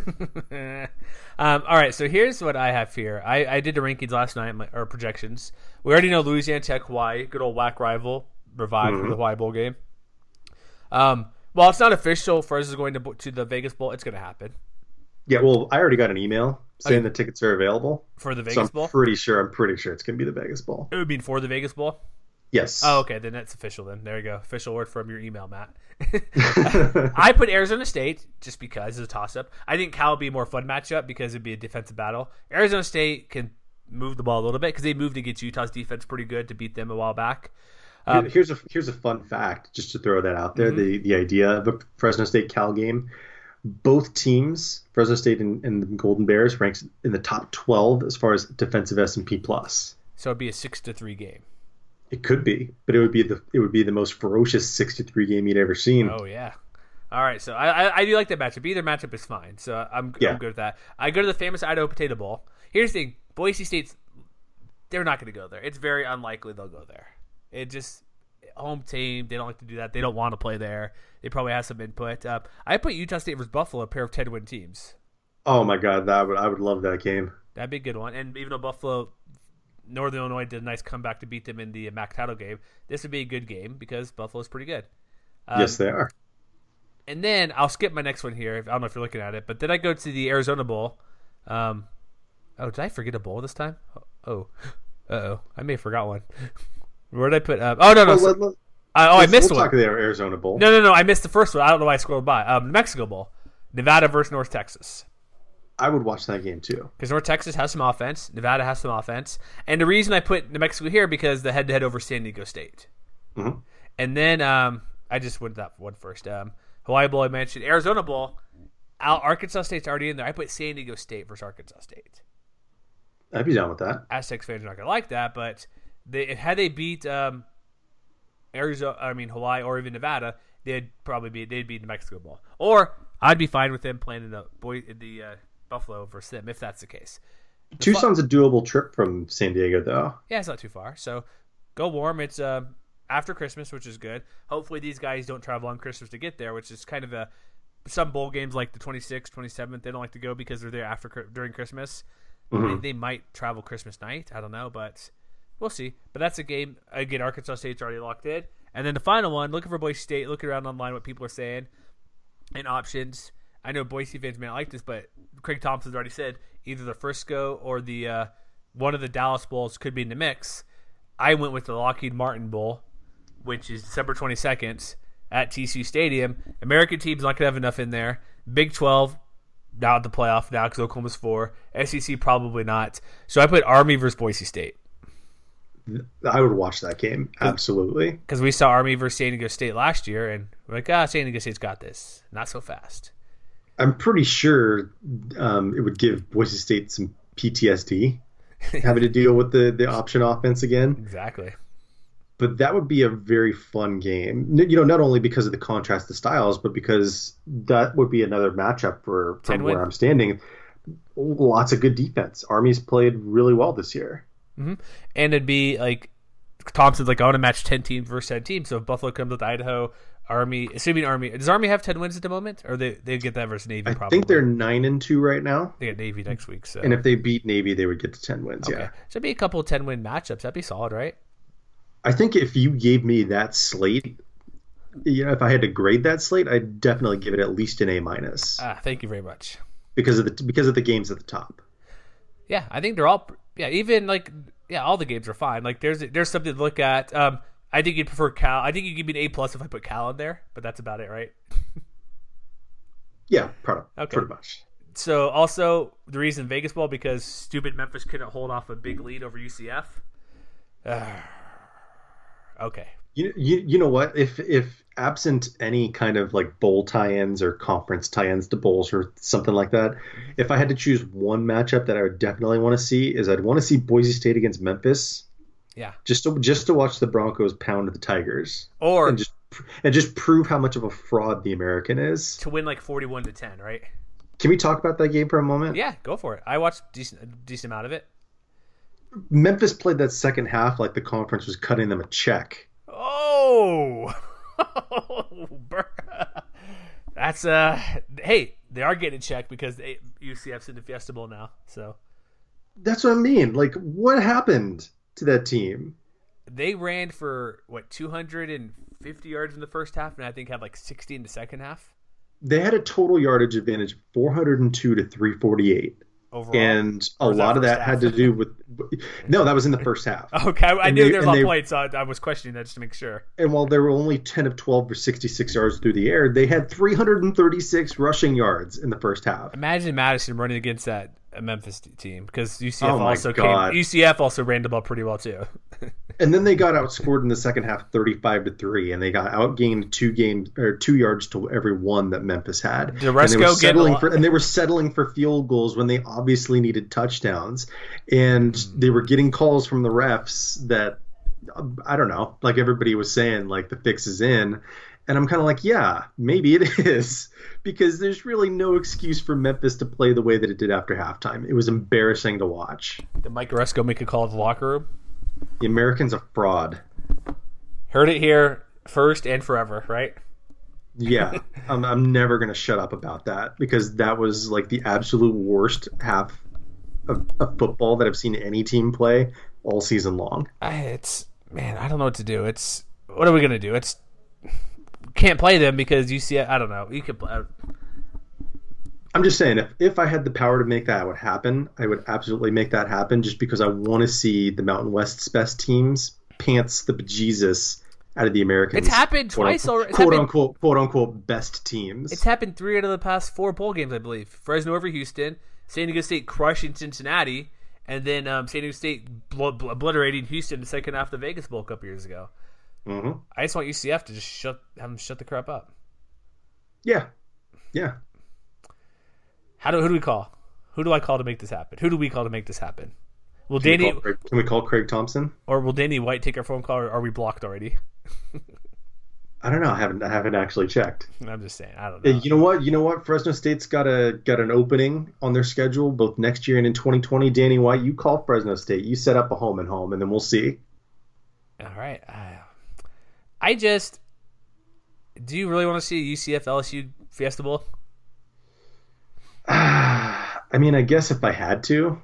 Speaker 1: um, all right, so here's what I have here. I, I did the rankings last night, my, or projections. We already know Louisiana Tech, Hawaii, good old whack rival, revived for
Speaker 2: Mhm.
Speaker 1: the Hawaii Bowl game. Um, while it's not official, Fresno is going to to the Vegas Bowl. It's going to happen
Speaker 2: Yeah, well, I already got an email saying
Speaker 1: Okay.
Speaker 2: the tickets are available.
Speaker 1: for the
Speaker 2: So
Speaker 1: Vegas
Speaker 2: I'm
Speaker 1: Bowl.
Speaker 2: pretty sure I'm pretty sure it's gonna be the Vegas Bowl.
Speaker 1: It would be for the Vegas Bowl.
Speaker 2: Yes.
Speaker 1: Oh, okay, then that's official. Then there you go, official word from your email, Matt. I put Arizona State just because it's a toss-up. I think Cal would be a more fun matchup because it'd be a defensive battle. Arizona State can move the ball a little bit because they moved against Utah's defense pretty good to beat them a while back. Um,
Speaker 2: here's a here's a fun fact, just to throw that out there.
Speaker 1: Mhm.
Speaker 2: The the idea of a Fresno State Cal game, both teams, Fresno State and, and the Golden Bears, ranks in the top twelve as far as defensive S and P plus.
Speaker 1: so it'd be a six to three game.
Speaker 2: It could be, but it would be the it would be the most ferocious six to three game you'd ever seen.
Speaker 1: Oh yeah. All right, so I, I, I do like that matchup. Either matchup is fine, so I'm,
Speaker 2: Yeah.
Speaker 1: I'm good with that. I go to the famous Idaho Potato Bowl. Here's the thing: Boise State's they're not going to go there. It's very unlikely they'll go there. It just home team. They don't like to do that. They don't want to play there. They probably have some input. Uh, I put Utah State versus Buffalo, a pair of ten win teams.
Speaker 2: Oh my God, that would I would love that game.
Speaker 1: That'd be a good one. And even though Buffalo Northern Illinois did a nice comeback to beat them in the MAC title game. This would be a good game because Buffalo's pretty good. Um,
Speaker 2: yes, they are.
Speaker 1: And then I'll skip my next one here. I don't know if you're looking at it, but then I go to the Arizona Bowl. Um, oh, did I forget a bowl this time? Oh, uh-oh. I may have forgot one. Where did I put? Uh, oh, no, no.
Speaker 2: Well,
Speaker 1: so,
Speaker 2: let, let,
Speaker 1: uh, oh, I missed
Speaker 2: we'll
Speaker 1: one.
Speaker 2: Talk to the Arizona Bowl.
Speaker 1: No, no, no. I missed the first one. I don't know why I scrolled by. Um, the Mexico Bowl. Nevada versus North Texas.
Speaker 2: I would watch that game too.
Speaker 1: Because North Texas has some offense. Nevada has some offense. And the reason I put New Mexico here because the head-to-head over San Diego State.
Speaker 2: Mm-hmm.
Speaker 1: And then um, I just went that one first. Um, Hawaii Bowl I mentioned. Arizona Bowl. Arkansas State's already in there. I put San Diego State versus Arkansas State.
Speaker 2: I'd be down with that.
Speaker 1: Aztecs fans are not going to like that, but they, had they beat um, Arizona, I mean Hawaii or even Nevada, they'd probably be they'd beat the Mexico Bowl. Or I'd be fine with them playing in the boy in the uh, Buffalo versus them if that's the case. The
Speaker 2: Tucson's fu- a doable trip from San Diego, though.
Speaker 1: Yeah, it's not too far. So go warm. It's uh, after Christmas, which is good. Hopefully these guys don't travel on Christmas to get there, which is kind of a some bowl games like the twenty-sixth, twenty-seventh, they don't like to go because they're there after during Christmas. Mm-hmm. They, they might travel Christmas night. I don't know, but we'll see. But that's a game. Again, Arkansas State's already locked in. And then the final one, looking for Boise State, looking around online what people are saying and options. I know Boise fans may not like this, but Craig Thompson's already said either the Frisco or the uh, one of the Dallas Bowls could be in the mix. I went with the Lockheed Martin Bowl, which is December twenty-second at T C U Stadium. American team's not going to have enough in there. Big twelve, now at the playoff now because Oklahoma's four. S E C probably not. So I put Army versus Boise State.
Speaker 2: I would watch that game, absolutely.
Speaker 1: Because we saw Army versus San Diego State last year, and we're like, ah, San Diego State's got this. Not so fast.
Speaker 2: I'm pretty sure um, it would give Boise State some P T S D, having to deal with the, the option offense again.
Speaker 1: Exactly.
Speaker 2: But that would be a very fun game. You know, not only because of the contrast of styles, but because that would be another matchup for from where I'm standing. Lots of good defense. Army's played really well this year.
Speaker 1: Mm-hmm. And it'd be like Thompson's like, I want to match ten teams versus ten teams. So if Buffalo comes with Idaho, Army, assuming Army, does Army have ten wins at the moment, or they they get that versus Navy?
Speaker 2: I
Speaker 1: probably.
Speaker 2: think they're nine and two right now.
Speaker 1: They get Navy next week. So
Speaker 2: and if they beat Navy, they would get to ten wins.
Speaker 1: Okay.
Speaker 2: Yeah,
Speaker 1: so it'd be a couple of ten win matchups. That'd be solid, right?
Speaker 2: I think if you gave me that slate, you know, if I had to grade that slate, I'd definitely give it at least an A minus.
Speaker 1: Ah, thank you very much.
Speaker 2: Because of the because of the games at the top.
Speaker 1: Yeah, I think they're all. Yeah, even like yeah, all the games are fine. Like there's there's something to look at. Um, I think you'd prefer Cal. I think you give me an A plus if I put Cal in there, but that's about it, right?
Speaker 2: Yeah, probably,
Speaker 1: okay.
Speaker 2: pretty much.
Speaker 1: So also the reason Vegas Bowl because stupid Memphis couldn't hold off a big lead over U C F. Uh, okay.
Speaker 2: You, you you know what? If if absent any kind of like bowl tie-ins or conference tie-ins to bowls or something like that, if I had to choose one matchup that I would definitely want to see is I'd want to see Boise State against Memphis.
Speaker 1: Yeah. Just
Speaker 2: to just to watch the Broncos pound the Tigers.
Speaker 1: Or
Speaker 2: and just and just prove how much of a fraud the American is.
Speaker 1: To win like forty-one to ten, right?
Speaker 2: Can we talk about that game for a moment?
Speaker 1: Yeah, go for it. I watched a decent, a decent amount of it.
Speaker 2: Memphis played that second half like the conference was cutting them a check.
Speaker 1: Oh, that's uh. Hey, they are getting a check because they, U C F's in the Fiesta Bowl now. So
Speaker 2: that's what I mean. Like, what happened to that team?
Speaker 1: They ran for what two hundred fifty yards in the first half, and I think had like sixty in the second half.
Speaker 2: They had a total yardage advantage of four hundred two to three forty-eight. Overall? And a lot of that half? had to do with no, that was in the first half.
Speaker 1: Okay, I and knew they, there was a lot of points, so I, I was questioning that just to make sure.
Speaker 2: And while they were only ten of twelve for sixty-six yards through the air, they had three hundred thirty-six rushing yards in the first half.
Speaker 1: Imagine Madison running against that Memphis team because U C F
Speaker 2: oh
Speaker 1: also
Speaker 2: God.
Speaker 1: came. U C F also ran the ball pretty well too.
Speaker 2: And then they got outscored in the second half, thirty-five to three, and they got outgained two games or two yards to every one that Memphis had.
Speaker 1: The rest
Speaker 2: and they were
Speaker 1: go
Speaker 2: settling
Speaker 1: get
Speaker 2: for, and they were settling for field goals when they obviously needed touchdowns, and mm. they were getting calls from the refs that I don't know, like everybody was saying, like the fix is in. And I'm kind of like, yeah, maybe it is, because there's really no excuse for Memphis to play the way that it did after halftime. It was embarrassing to watch.
Speaker 1: Did Mike Oresco make a call at the locker room?
Speaker 2: The American's a fraud.
Speaker 1: Heard it here first and forever, right?
Speaker 2: Yeah, I'm, I'm never going to shut up about that because that was like the absolute worst half of, of football that I've seen any team play all season long.
Speaker 1: I, it's man, I don't know what to do. It's what are we gonna do? It's can't play them because you see. I don't know. You can play.
Speaker 2: I'm just saying, if, if I had the power to make that would happen, I would absolutely make that happen just because I want to see the Mountain West's best teams pants the bejesus out of the Americans.
Speaker 1: It's happened twice already.
Speaker 2: Quote
Speaker 1: happened,
Speaker 2: unquote, quote unquote, best teams.
Speaker 1: It's happened three out of the past four bowl games, I believe. Fresno over Houston, San Diego State crushing Cincinnati, and then um, San Diego State bl- bl- obliterating Houston the second half of the Vegas Bowl a couple years ago.
Speaker 2: Mm-hmm.
Speaker 1: I just want U C F to just shut have them shut the crap up.
Speaker 2: Yeah, yeah.
Speaker 1: How do who do we call? Who do I call to make this happen? Who do we call to make this happen? Will
Speaker 2: Can
Speaker 1: Danny
Speaker 2: we call Craig, can we call Craig Thompson
Speaker 1: or will Danny White take our phone call, or are we blocked already?
Speaker 2: I don't know. I haven't I haven't actually checked.
Speaker 1: I'm just saying. I don't know.
Speaker 2: You know what? You know what? Fresno State's got a got an opening on their schedule both next year and in twenty twenty. Danny White, you call Fresno State. You set up a home and home, and then we'll see.
Speaker 1: All right. I, I just do. You really want to see a U C F L S U Fiesta Bowl?
Speaker 2: I mean, I guess if I had to,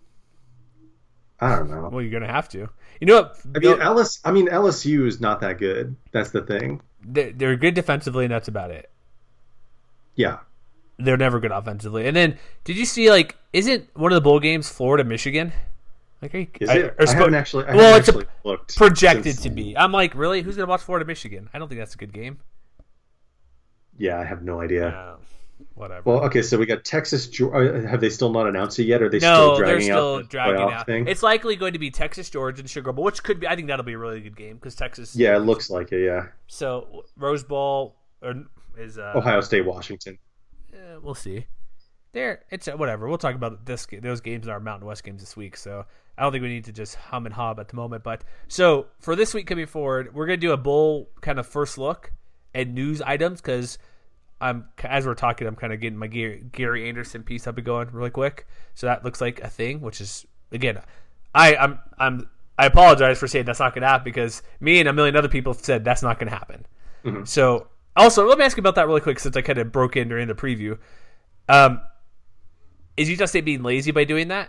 Speaker 2: I don't know.
Speaker 1: Well, you're gonna have to. You know what?
Speaker 2: I mean, L S. I mean, L S U is not that good. That's the thing.
Speaker 1: They're, they're good defensively, and that's about it.
Speaker 2: Yeah,
Speaker 1: they're never good offensively. And then, did you see like, isn't one of the bowl games Florida Michigan? Like, are you,
Speaker 2: is it?
Speaker 1: I,
Speaker 2: I haven't actually. I
Speaker 1: well,
Speaker 2: haven't
Speaker 1: it's
Speaker 2: actually
Speaker 1: a,
Speaker 2: looked
Speaker 1: projected
Speaker 2: since,
Speaker 1: to be. I'm like, really? Who's gonna watch Florida Michigan? I don't think that's a good game.
Speaker 2: Yeah, I have no idea.
Speaker 1: Uh, whatever.
Speaker 2: Well, okay, so we got Texas. Have they still not announced it yet? Or are they
Speaker 1: no,
Speaker 2: still dragging
Speaker 1: they're still
Speaker 2: out the
Speaker 1: dragging
Speaker 2: playoff
Speaker 1: out.
Speaker 2: thing?
Speaker 1: It's likely going to be Texas, Georgia, and Sugar Bowl, which could be. I think that'll be a really good game because Texas.
Speaker 2: Yeah, it looks like it. Yeah.
Speaker 1: So Rose Bowl or is uh,
Speaker 2: Ohio State, Washington.
Speaker 1: Eh, we'll see. There, it's uh, whatever. We'll talk about this those games in our Mountain West games this week. So I don't think we need to just hum and hob at the moment. But so for this week coming forward, we're gonna do a bowl kind of first look at news items because I'm as we're talking, I'm kind of getting my Gary, Gary Anderson piece up and going really quick. So that looks like a thing, which is again, I I'm I'm I apologize for saying that's not gonna happen because me and a million other people have said that's not gonna happen.
Speaker 2: Mm-hmm.
Speaker 1: So also let me ask you about that really quick since I kind of broke in during the preview. Um, is Utah State being lazy by doing that?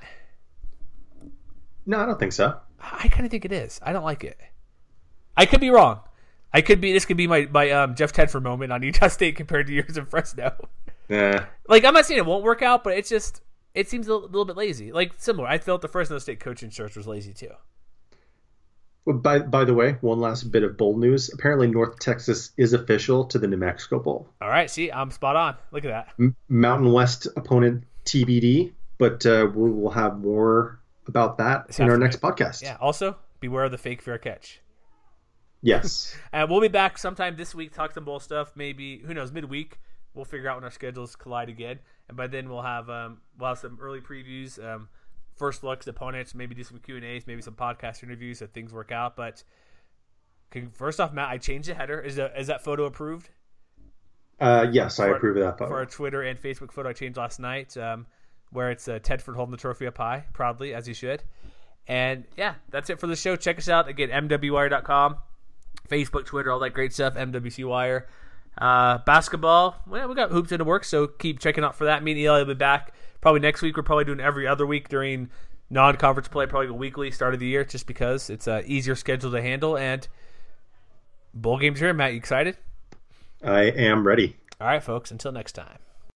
Speaker 2: No, I don't think so.
Speaker 1: I kind of think it is. I don't like it. I could be wrong. I could be. This could be my my um, Jeff Tedford moment on Utah State compared to yours in Fresno.
Speaker 2: Yeah.
Speaker 1: Like I'm not saying it won't work out, but it's just it seems a little, little bit lazy. Like similar. I felt the Fresno State coaching search was lazy too.
Speaker 2: Well, by by the way, one last bit of bowl news. Apparently, North Texas is official to the New Mexico Bowl.
Speaker 1: All right. See, I'm spot on. Look at that.
Speaker 2: M- Mountain West opponent T B D, but uh, we will have more about that
Speaker 1: This
Speaker 2: in our
Speaker 1: afternoon.
Speaker 2: next podcast.
Speaker 1: Yeah. Also, beware of the fake fair catch.
Speaker 2: Yes.
Speaker 1: Uh, we'll be back sometime this week, talk some bowl stuff. Maybe who knows, midweek. We'll figure out when our schedules collide again, and by then we'll have um, we'll have some early previews, um, first looks, opponents, maybe do some Q and A's, maybe some podcast interviews if things work out. But can, first off, Matt, I changed the header. Is that is that photo approved?
Speaker 2: Uh, yes, I
Speaker 1: For-
Speaker 2: approve of that. Photo.
Speaker 1: For our Twitter and Facebook photo I changed last night, um, where it's uh, Tedford holding the trophy up high, proudly, as he should. And yeah, that's it for the show. Check us out again, M W wire dot com. Facebook, Twitter, all that great stuff, M W C Wire. Uh, basketball, well, we got hoops in the works, so keep checking out for that. Me and Eli will be back probably next week. We're probably doing every other week during non-conference play, probably a weekly start of the year, just because it's an easier schedule to handle. And bowl games here. Matt, you excited?
Speaker 2: I am ready.
Speaker 1: All right, folks, until next time.